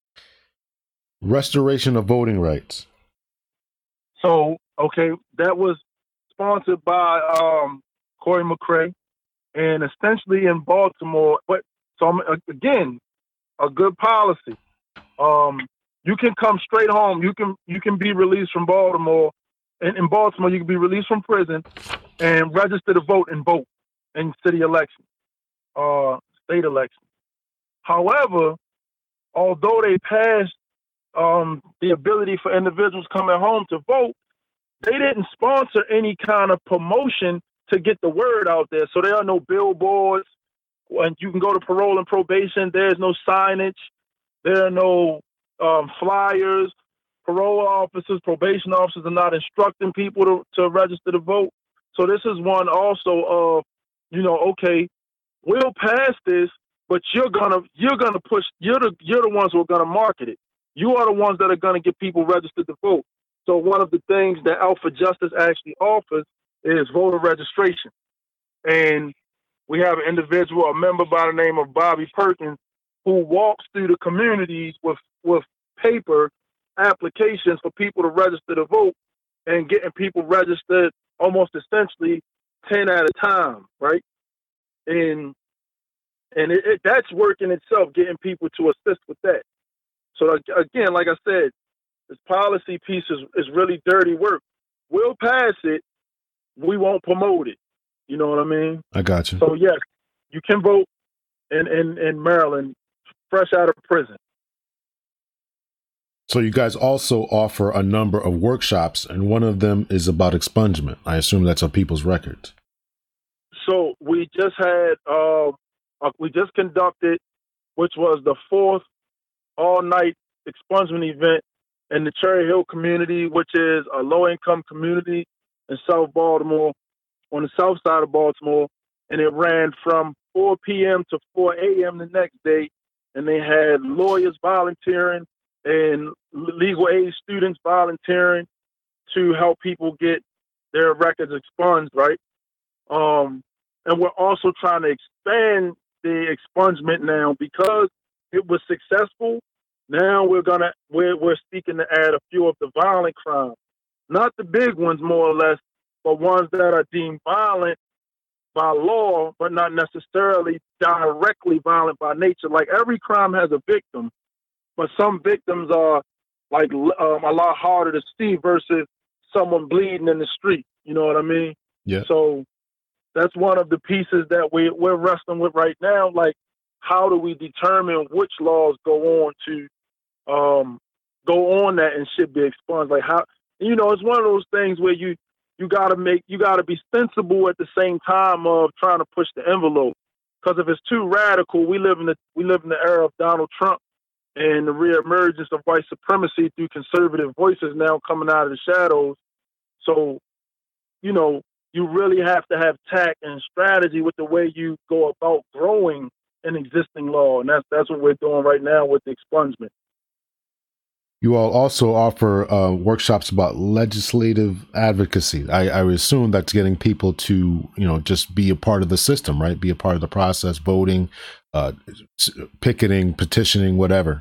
Restoration of voting rights. So, okay, that was sponsored by um, Corey McCray, and essentially in Baltimore. But so I'm, again, a good policy. Um, you can come straight home. You can you can be released from Baltimore. And in Baltimore, you can be released from prison and register to vote and vote in city elections, uh, state elections. However, although they passed um, the ability for individuals coming home to vote, they didn't sponsor any kind of promotion to get the word out there. So there are no billboards. When you can go to parole and probation, there's no signage. There are no um, flyers. Parole officers, probation officers are not instructing people to, to register to vote. So this is one also of, you know, okay, we'll pass this, but you're gonna you're gonna push. You're the you're the ones who are gonna market it. You are the ones that are gonna get people registered to vote. So one of the things that Alpha Justice actually offers is voter registration, and we have an individual, a member by the name of Bobby Perkins, who walks through the communities with with paper applications for people to register to vote, and getting people registered almost essentially ten at a time, right? And and it, it, that's work in itself, getting people to assist with that. So again, like I said, this policy piece is, is really dirty work. We'll pass it, we won't promote it. You know what I mean? I got you. So yes, you can vote in, in, in Maryland, fresh out of prison. So you guys also offer a number of workshops, and one of them is about expungement. I assume that's on people's records. So we just had, uh, uh, we just conducted, which was the fourth all-night expungement event in the Cherry Hill community, which is a low-income community in South Baltimore, on the south side of Baltimore, and it ran from four p.m. to four a.m. the next day, and they had lawyers volunteering and legal aid students volunteering to help people get their records expunged, right? Um, and we're also trying to expand the expungement now because it was successful. Now we're gonna we're we're seeking to add a few of the violent crimes, not the big ones more or less, but ones that are deemed violent by law, but not necessarily directly violent by nature. Like every crime has a victim, but some victims are like um, a lot harder to see versus someone bleeding in the street. You know what I mean? Yeah. So that's one of the pieces that we we're wrestling with right now. Like, how do we determine which laws go on to um, go on that and should be expunged? Like how, you know, it's one of those things where you you gotta make you gotta be sensible at the same time of trying to push the envelope. Because if it's too radical, we live in the we live in the era of Donald Trump and the reemergence of white supremacy through conservative voices now coming out of the shadows. So, you know, you really have to have tact and strategy with the way you go about growing an existing law, and that's that's what we're doing right now with the expungement. You all also offer uh, workshops about legislative advocacy. I, I assume that's getting people to, you know, just be a part of the system, right? Be a part of the process, voting, uh, picketing, petitioning, whatever.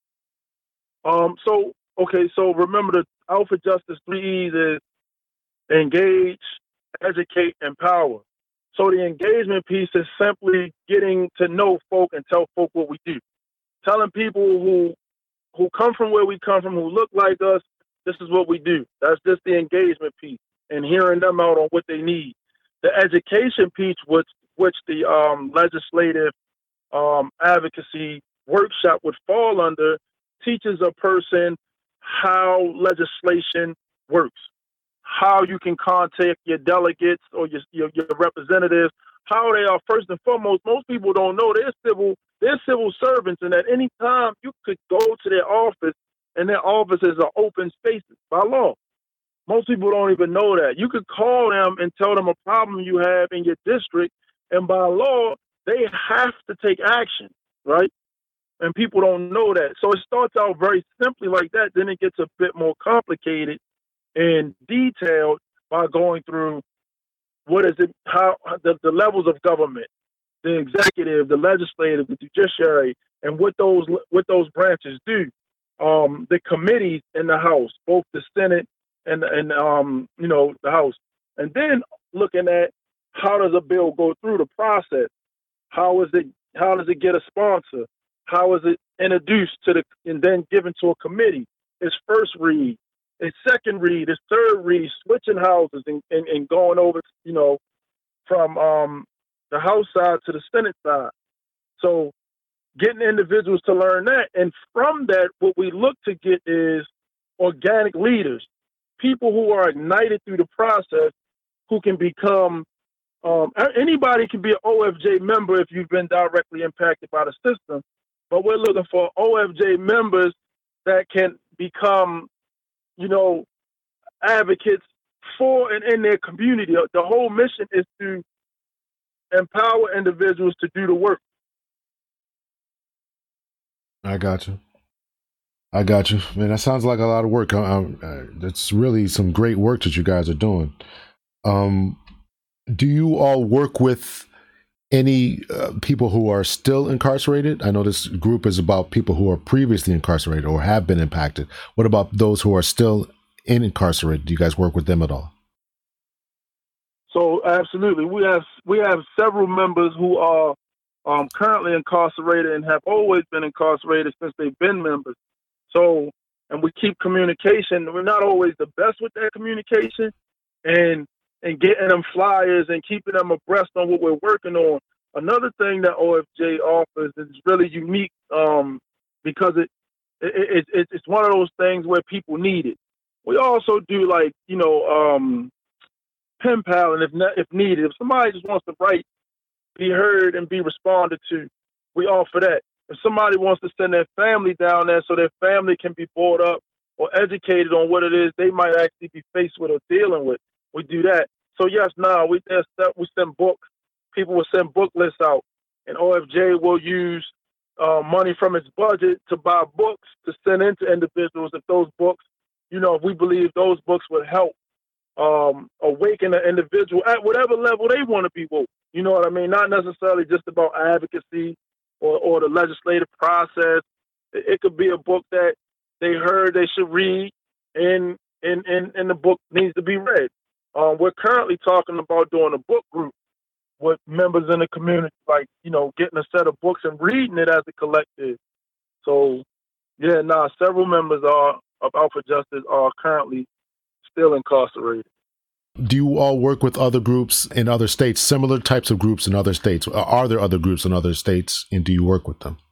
Um. So, okay. So remember, the Alpha Justice three E's is engage, educate, empower. So the engagement piece is simply getting to know folk and tell folk what we do. Telling people who who come from where we come from, who look like us, this is what we do. That's just the engagement piece, and hearing them out on what they need. The education piece, which which the um, legislative um, advocacy workshop would fall under, teaches a person how legislation works, how you can contact your delegates or your, your, your representatives, how they are first and foremost. Most people don't know they're civil, they're civil servants, and at any time you could go to their office, and their offices are open spaces by law. Most people don't even know that. You could call them and tell them a problem you have in your district, and by law, they have to take action, right? And people don't know that. So it starts out very simply like that, then it gets a bit more complicated and detailed by going through what is it, how the, the levels of government, the executive, the legislative, the judiciary, and what those what those branches do. um, the committees in the House, both the Senate and and um, you know the House, and then looking at how does a bill go through the process? How is it? How does it get a sponsor? How is it introduced to the and then given to a committee? Its first read, its second read, its third read, switching houses and, and, and going over, you know, from um, the House side to the Senate side. So getting individuals to learn that. And from that, what we look to get is organic leaders, people who are ignited through the process, who can become, um, anybody can be an O F J member if you've been directly impacted by the system. But we're looking for O F J members that can become, you know, advocates for and in their community. The whole mission is to empower individuals to do the work. I got you. I got you. Man, that sounds like a lot of work. I, I, that's really some great work that you guys are doing. Um, do you all work with any uh, people who are still incarcerated? I know this group is about people who are previously incarcerated or have been impacted. What about those who are still in incarcerated? Do you guys work with them at all? So absolutely, we have we have several members who are um, currently incarcerated and have always been incarcerated since they've been members. So, and we keep communication. We're not always the best with that communication, and and getting them flyers and keeping them abreast on what we're working on. Another thing that O F J offers is really unique um, because it, it, it it's one of those things where people need it. We also do like you know um, pen pal, and if ne- if needed, if somebody just wants to write, be heard, and be responded to, we offer that. If somebody wants to send their family down there so their family can be brought up or educated on what it is they might actually be faced with or dealing with, we do that. So yes, now we we send books. People will send book lists out, and O F J will use uh, money from its budget to buy books to send into individuals. If those books, you know, if we believe those books would help um, awaken an individual at whatever level they want to be woke. You know what I mean? Not necessarily just about advocacy or, or the legislative process. It, it could be a book that they heard they should read, and and, and, and the book needs to be read. Um, we're currently talking about doing a book group with members in the community, like, you know, getting a set of books and reading it as a collective. So, yeah, nah, several members are of Alpha Justice are currently still incarcerated. Do you all work with other groups in other states, similar types of groups in other states? Are there other groups in other states, and do you work with them?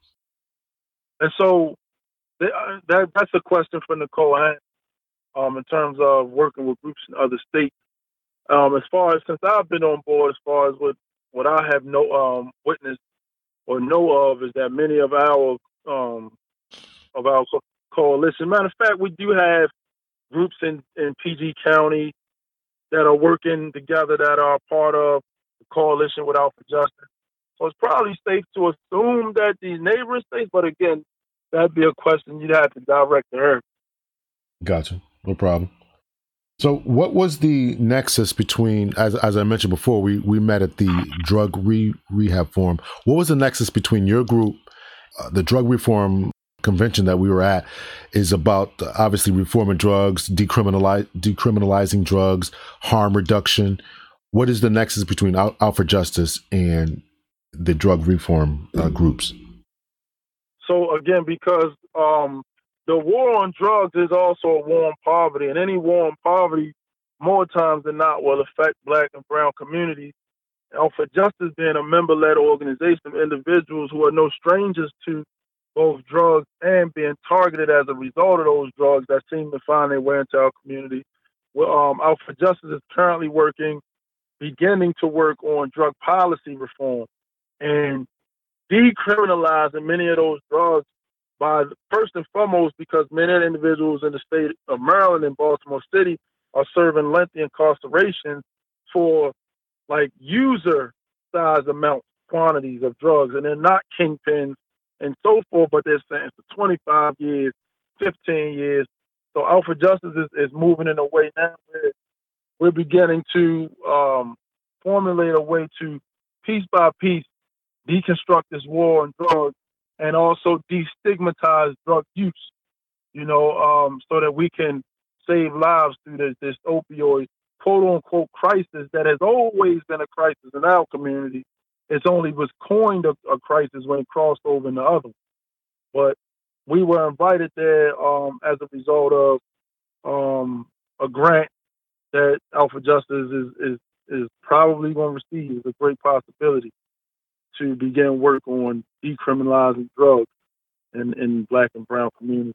And so that, that's a question for Nicole Hand, um, in terms of working with groups in other states. Um, as far as, since I've been on board, as far as what, what I have no um, witnessed or know of is that many of our um, of our co- coalition, matter of fact, we do have groups in, in P G County that are working together that are part of the coalition with Alpha Justice. So it's probably safe to assume that these neighboring states, but again, that'd be a question you'd have to direct to her. Gotcha. No problem. So what was the nexus between, as as I mentioned before, we, we met at the drug re- rehab forum. What was the nexus between your group, uh, the drug reform convention that we were at is about uh, obviously reforming drugs, decriminalize, decriminalizing drugs, harm reduction. What is the nexus between Al- Alpha Justice and the drug reform uh, groups? So again, because um, the war on drugs is also a war on poverty, and any war on poverty, more times than not, will affect Black and brown communities. Alpha Justice being a member-led organization of individuals who are no strangers to both drugs and being targeted as a result of those drugs that seem to find their way into our community. Well, um, Alpha Justice is currently working, beginning to work on drug policy reform and decriminalizing many of those drugs by, first and foremost, because many of the individuals in the state of Maryland and Baltimore City are serving lengthy incarceration for like user size amounts, quantities of drugs, and they're not kingpins and so forth, but they're sentenced to twenty-five years, fifteen years. So Alpha Justice is, is moving in a way now where we're beginning to um, formulate a way to, piece by piece, deconstruct this war on drugs and also destigmatize drug use. you know, um, so that we can save lives through this, this opioid quote unquote crisis that has always been a crisis in our community. It's only was coined a, a crisis when it crossed over into others. But we were invited there um, as a result of um, a grant that Alpha Justice is is, is probably going to receive. Is a great possibility to begin work on decriminalizing drugs in, in Black and brown communities.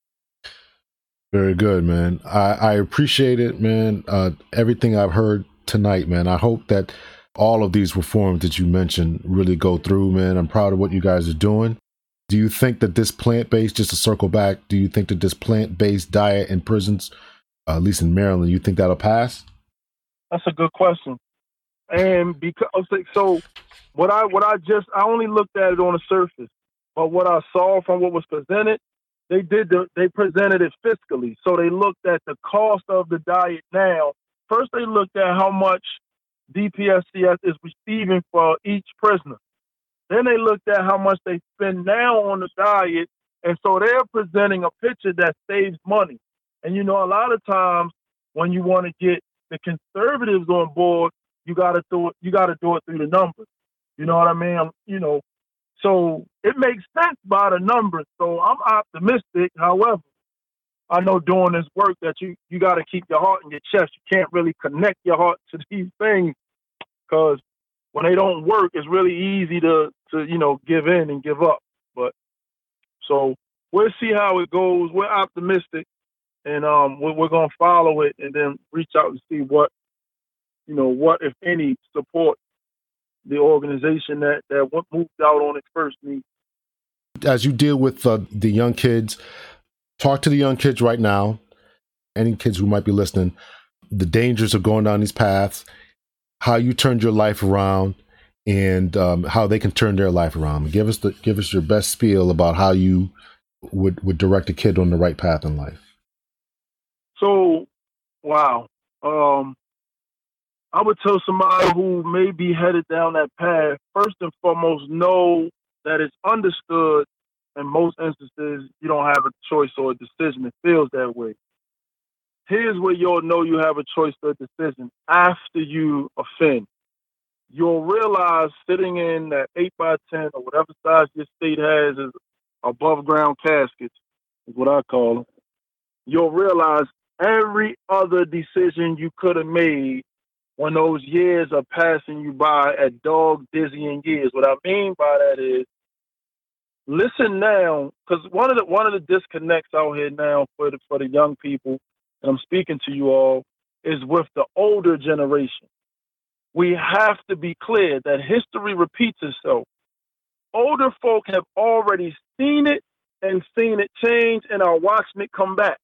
Very good, man. I, I appreciate it, man. Uh, everything I've heard tonight, man. I hope that all of these reforms that you mentioned really go through, man. I'm proud of what you guys are doing. Do you think that this plant-based, just to circle back, do you think that this plant-based diet in prisons, uh, at least in Maryland, you think that'll pass? That's a good question. And because so, what I what I just I only looked at it on the surface, but what I saw from what was presented, they did the, they presented it fiscally. So they looked at the cost of the diet now. First, they looked at how much D P S C S is receiving for each prisoner. Then they looked at how much they spend now on the diet, and so they're presenting a picture that saves money. And you know, a lot of times when you want to get the conservatives on board, you got to do it. You got to do it through the numbers. You know what I mean? You know, so it makes sense by the numbers. So I'm optimistic. However, I know doing this work that you you got to keep your heart in your chest. You can't really connect your heart to these things because when they don't work, it's really easy to to you know give in and give up. But so we'll see how it goes. We're optimistic, and um, we're, we're gonna follow it and then reach out and see what you know what if any support the organization that that moved out on its first need. As you deal with uh, the young kids, talk to the young kids right now. Any kids who might be listening, the dangers of going down these paths, how you turned your life around, and um, how they can turn their life around. Give us the give us your best spiel about how you would would direct a kid on the right path in life. So, wow, um, I would tell somebody who may be headed down that path, first and foremost, know that it's understood. In most instances, you don't have a choice or a decision. It feels that way. Here's where you'll know you have a choice or a decision after you offend. You'll realize sitting in that eight by ten or whatever size your state has is above ground caskets, is what I call them. You'll realize every other decision you could have made when those years are passing you by at dog dizzying years. What I mean by that is, listen now, because one of the one of the disconnects out here now for the for the young people, and I'm speaking to you all, is with the older generation. We have to be clear that history repeats itself. Older folk have already seen it and seen it change and are watching it come back.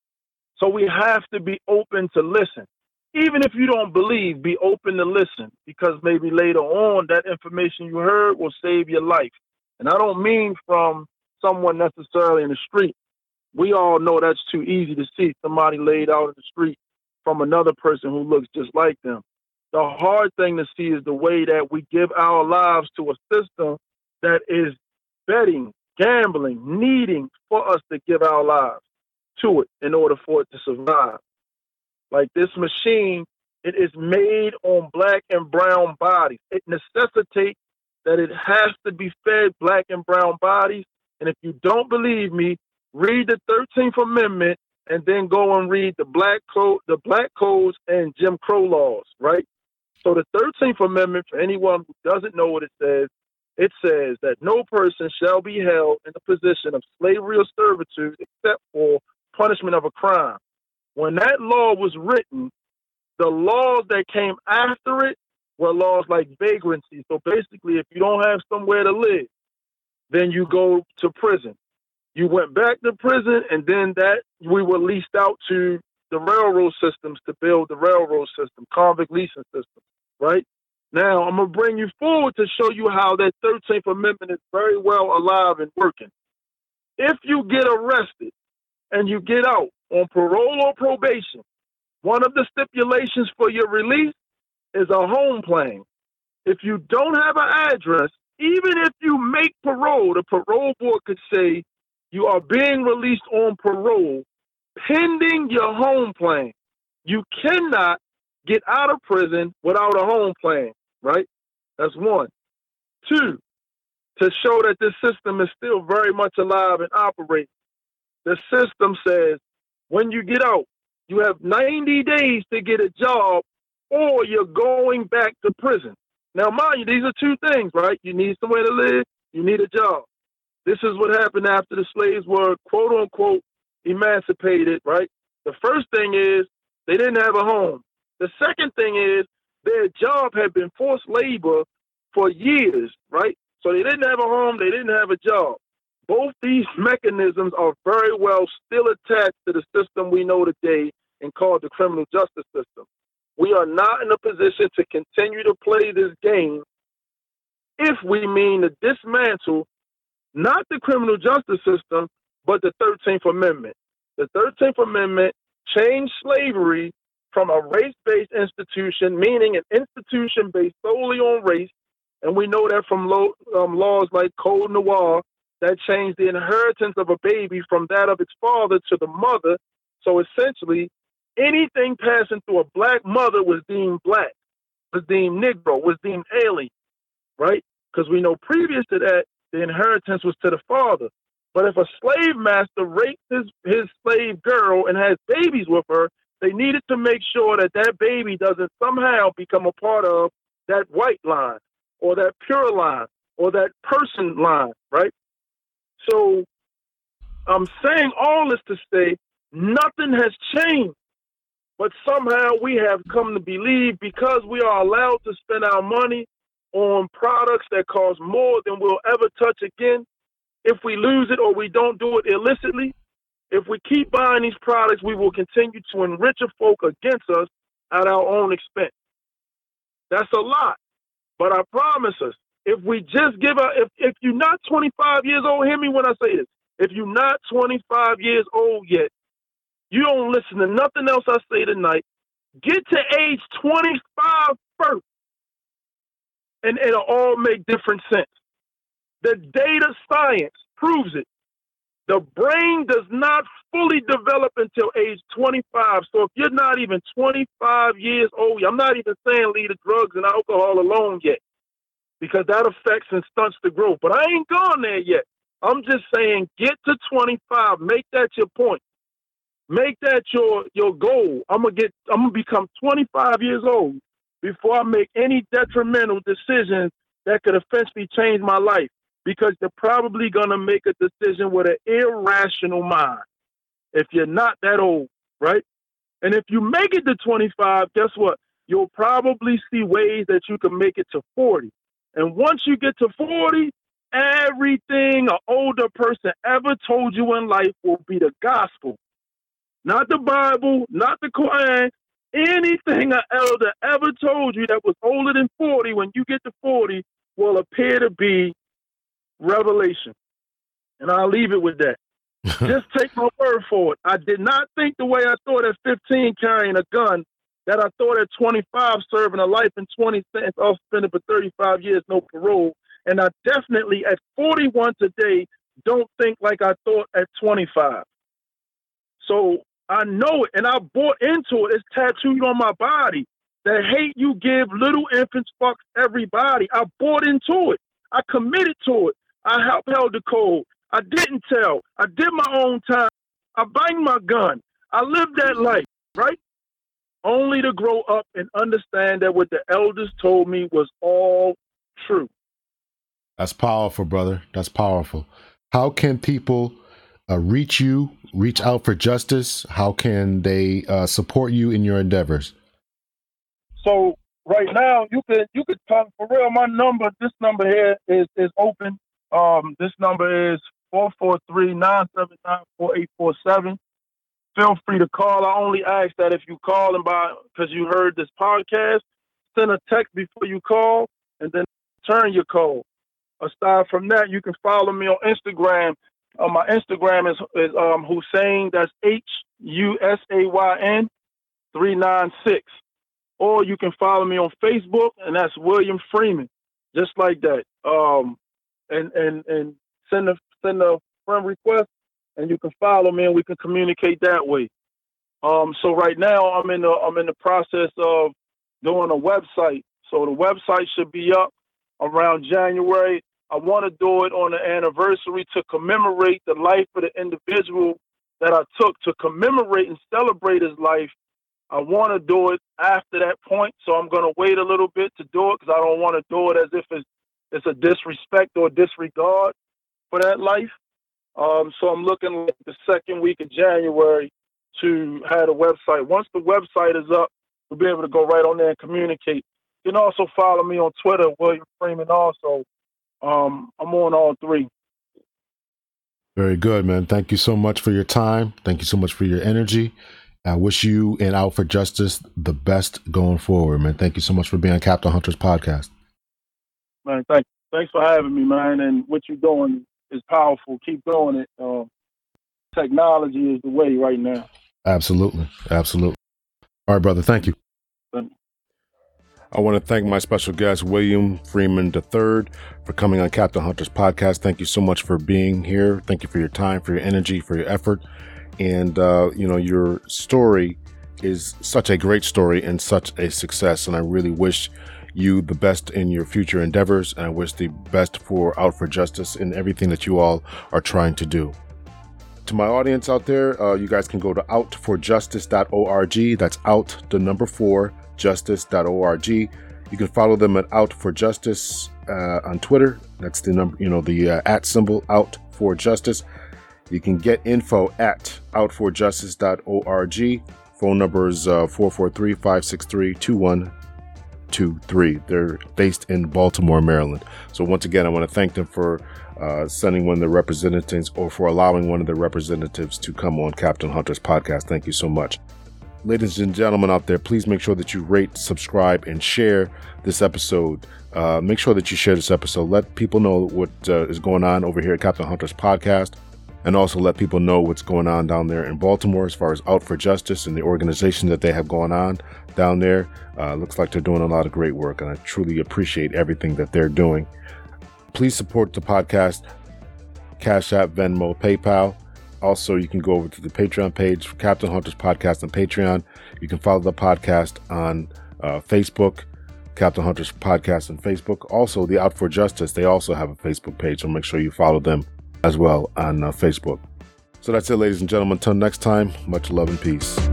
So we have to be open to listen. Even if you don't believe, be open to listen, because maybe later on that information you heard will save your life. And I don't mean from someone necessarily in the street. We all know that's too easy to see somebody laid out in the street from another person who looks just like them. The hard thing to see is the way that we give our lives to a system that is betting, gambling, needing for us to give our lives to it in order for it to survive. Like this machine, it is made on Black and brown bodies. It necessitates that it has to be fed Black and brown bodies. And if you don't believe me, read the thirteenth Amendment and then go and read the Black Code, the Black Codes and Jim Crow laws, right? So the thirteenth Amendment, for anyone who doesn't know what it says, it says that no person shall be held in the position of slavery or servitude except for punishment of a crime. When that law was written, the laws that came after it were laws like vagrancy. So basically, if you don't have somewhere to live, then you go to prison. You went back to prison, and then that we were leased out to the railroad systems to build the railroad system, convict leasing system, right? Now, I'm going to bring you forward to show you how that thirteenth Amendment is very well alive and working. If you get arrested and you get out on parole or probation, one of the stipulations for your release is a home plan. If you don't have an address, even if you make parole, the parole board could say, You are being released on parole pending your home plan. You cannot get out of prison without a home plan, right? That's one. Two, to show that this system is still very much alive and operating. The system says when you get out, you have ninety days to get a job or you're going back to prison. Now, mind you, these are two things, right? You need somewhere to live, you need a job. This is what happened after the slaves were, quote unquote, emancipated, right? The first thing is they didn't have a home. The second thing is their job had been forced labor for years, right? So they didn't have a home, they didn't have a job. Both these mechanisms are very well still attached to the system we know today and called the criminal justice system. We are not in a position to continue to play this game if we mean to dismantle not the criminal justice system, but the thirteenth Amendment. The thirteenth Amendment changed slavery from a race-based institution, meaning an institution based solely on race, and we know that from lo- um, laws like Code Noir, that changed the inheritance of a baby from that of its father to the mother. So essentially, anything passing through a black mother was deemed black, was deemed Negro, was deemed alien, right? Because we know previous to that, the inheritance was to the father. But if a slave master raped his, his slave girl and has babies with her, they needed to make sure that that baby doesn't somehow become a part of that white line or that pure line or that person line, right? So I'm saying all this to say nothing has changed, but somehow we have come to believe because we are allowed to spend our money on products that cost more than we'll ever touch again, if we lose it or we don't do it illicitly, if we keep buying these products, we will continue to enrich a folk against us at our own expense. That's a lot, but I promise us, if we just give up, if, if you're not twenty-five years old, hear me when I say this. If you're not twenty-five years old yet, you don't listen to nothing else I say tonight. Get to age twenty-five first, and it'll all make different sense. The data science proves it. The brain does not fully develop until age twenty-five. So if you're not even twenty-five years old, I'm not even saying leave the drugs and alcohol alone yet, because that affects and stunts the growth. But I ain't gone there yet. I'm just saying get to twenty-five. Make that your point. Make that your your goal. I'm gonna get. I'm gonna become twenty-five years old before I make any detrimental decisions that could essentially change my life. Because you're probably gonna make a decision with an irrational mind if you're not that old, right? And if you make it to twenty-five, guess what? You'll probably see ways that you can make it to forty. And once you get to forty, everything an older person ever told you in life will be the gospel. Not the Bible, not the Quran, anything an elder ever told you that was older than forty, when you get to forty, will appear to be revelation. And I'll leave it with that. Just take my word for it. I did not think the way I thought at fifteen carrying a gun, that I thought at twenty-five serving a life in twenty cents off spending for thirty-five years, no parole. And I definitely at forty-one today don't think like I thought at twenty-five. So I know it, and I bought into it. It's tattooed on my body. The hate you give little infants fucks everybody. I bought into it. I committed to it. I upheld the code. I didn't tell. I did my own time. I banged my gun. I lived that life, right? Only to grow up and understand that what the elders told me was all true. That's powerful, brother. That's powerful. How can people uh, reach you, reach out for justice? How can they uh, support you in your endeavors? So right now, you could you could talk for real. My number, this number here is is open. Um, this number is four four three, nine seven nine, four eight four seven. Feel free to call. I only ask that if you call and by because you heard this podcast, send a text before you call and then return your call. Aside from that, you can follow me on Instagram. Uh, my Instagram is, is um, Hussein, that's H U S A Y N three nine six. Or you can follow me on Facebook, and that's William Freeman, just like that. Um, and, and, and send a, send a friend request, and you can follow me, and we can communicate that way. Um, so right now, I'm in the I'm in the process of doing a website. So the website should be up around January. I want to do it on the anniversary to commemorate the life of the individual that I took, to commemorate and celebrate his life. I want to do it after that point, so I'm going to wait a little bit to do it because I don't want to do it as if it's, it's a disrespect or disregard for that life. Um, so I'm looking like the second week of January to have a website. Once the website is up, we'll be able to go right on there and communicate. You can also follow me on Twitter, William Freeman also. Um, I'm on all three. Very good, man. Thank you so much for your time. Thank you so much for your energy. I wish you and Out for Justice the best going forward, man. Thank you so much for being on Captain Hunter's podcast. Man, thank, thanks for having me, man. And what you're doing is powerful. Keep doing it. Uh, technology is the way right now. Absolutely. Absolutely. All right, brother. Thank you. Thank you. I want to thank my special guest, William Freeman the third, for coming on Captain Hunter's podcast. Thank you so much for being here. Thank you for your time, for your energy, for your effort. And, uh, you know, your story is such a great story and such a success. And I really wish you the best in your future endeavors. And I wish the best for Out for Justice in everything that you all are trying to do. To my audience out there, uh, you guys can go to out for justice dot org. That's out, the number four, justice dot org. You can follow them at Out for Justice uh, on Twitter. That's the number, you know, the uh, at symbol, Out for Justice. You can get info at out for justice dot org. Phone number is uh, four four three, five six three, two one two three. They're based in Baltimore, Maryland. So once again, I want to thank them for uh, sending one of their representatives, or for allowing one of their representatives to come on Captain Hunter's podcast. Thank you so much. Ladies and gentlemen out there, please make sure that you rate, subscribe, and share this episode. Uh, make sure that you share this episode. Let people know what uh, is going on over here at Captain Hunter's podcast. And also let people know what's going on down there in Baltimore as far as Out for Justice and the organization that they have going on down there. Uh, looks like they're doing a lot of great work, and I truly appreciate everything that they're doing. Please support the podcast, Cash App, Venmo, PayPal. Also, you can go over to the Patreon page for Captain Hunter's podcast on Patreon. You can follow the podcast on uh, Facebook, Captain Hunter's podcast on Facebook. Also, the Out for Justice, they also have a Facebook page, so make sure you follow them as well on uh, Facebook. So that's it, ladies and gentlemen. Until next time, much love and peace.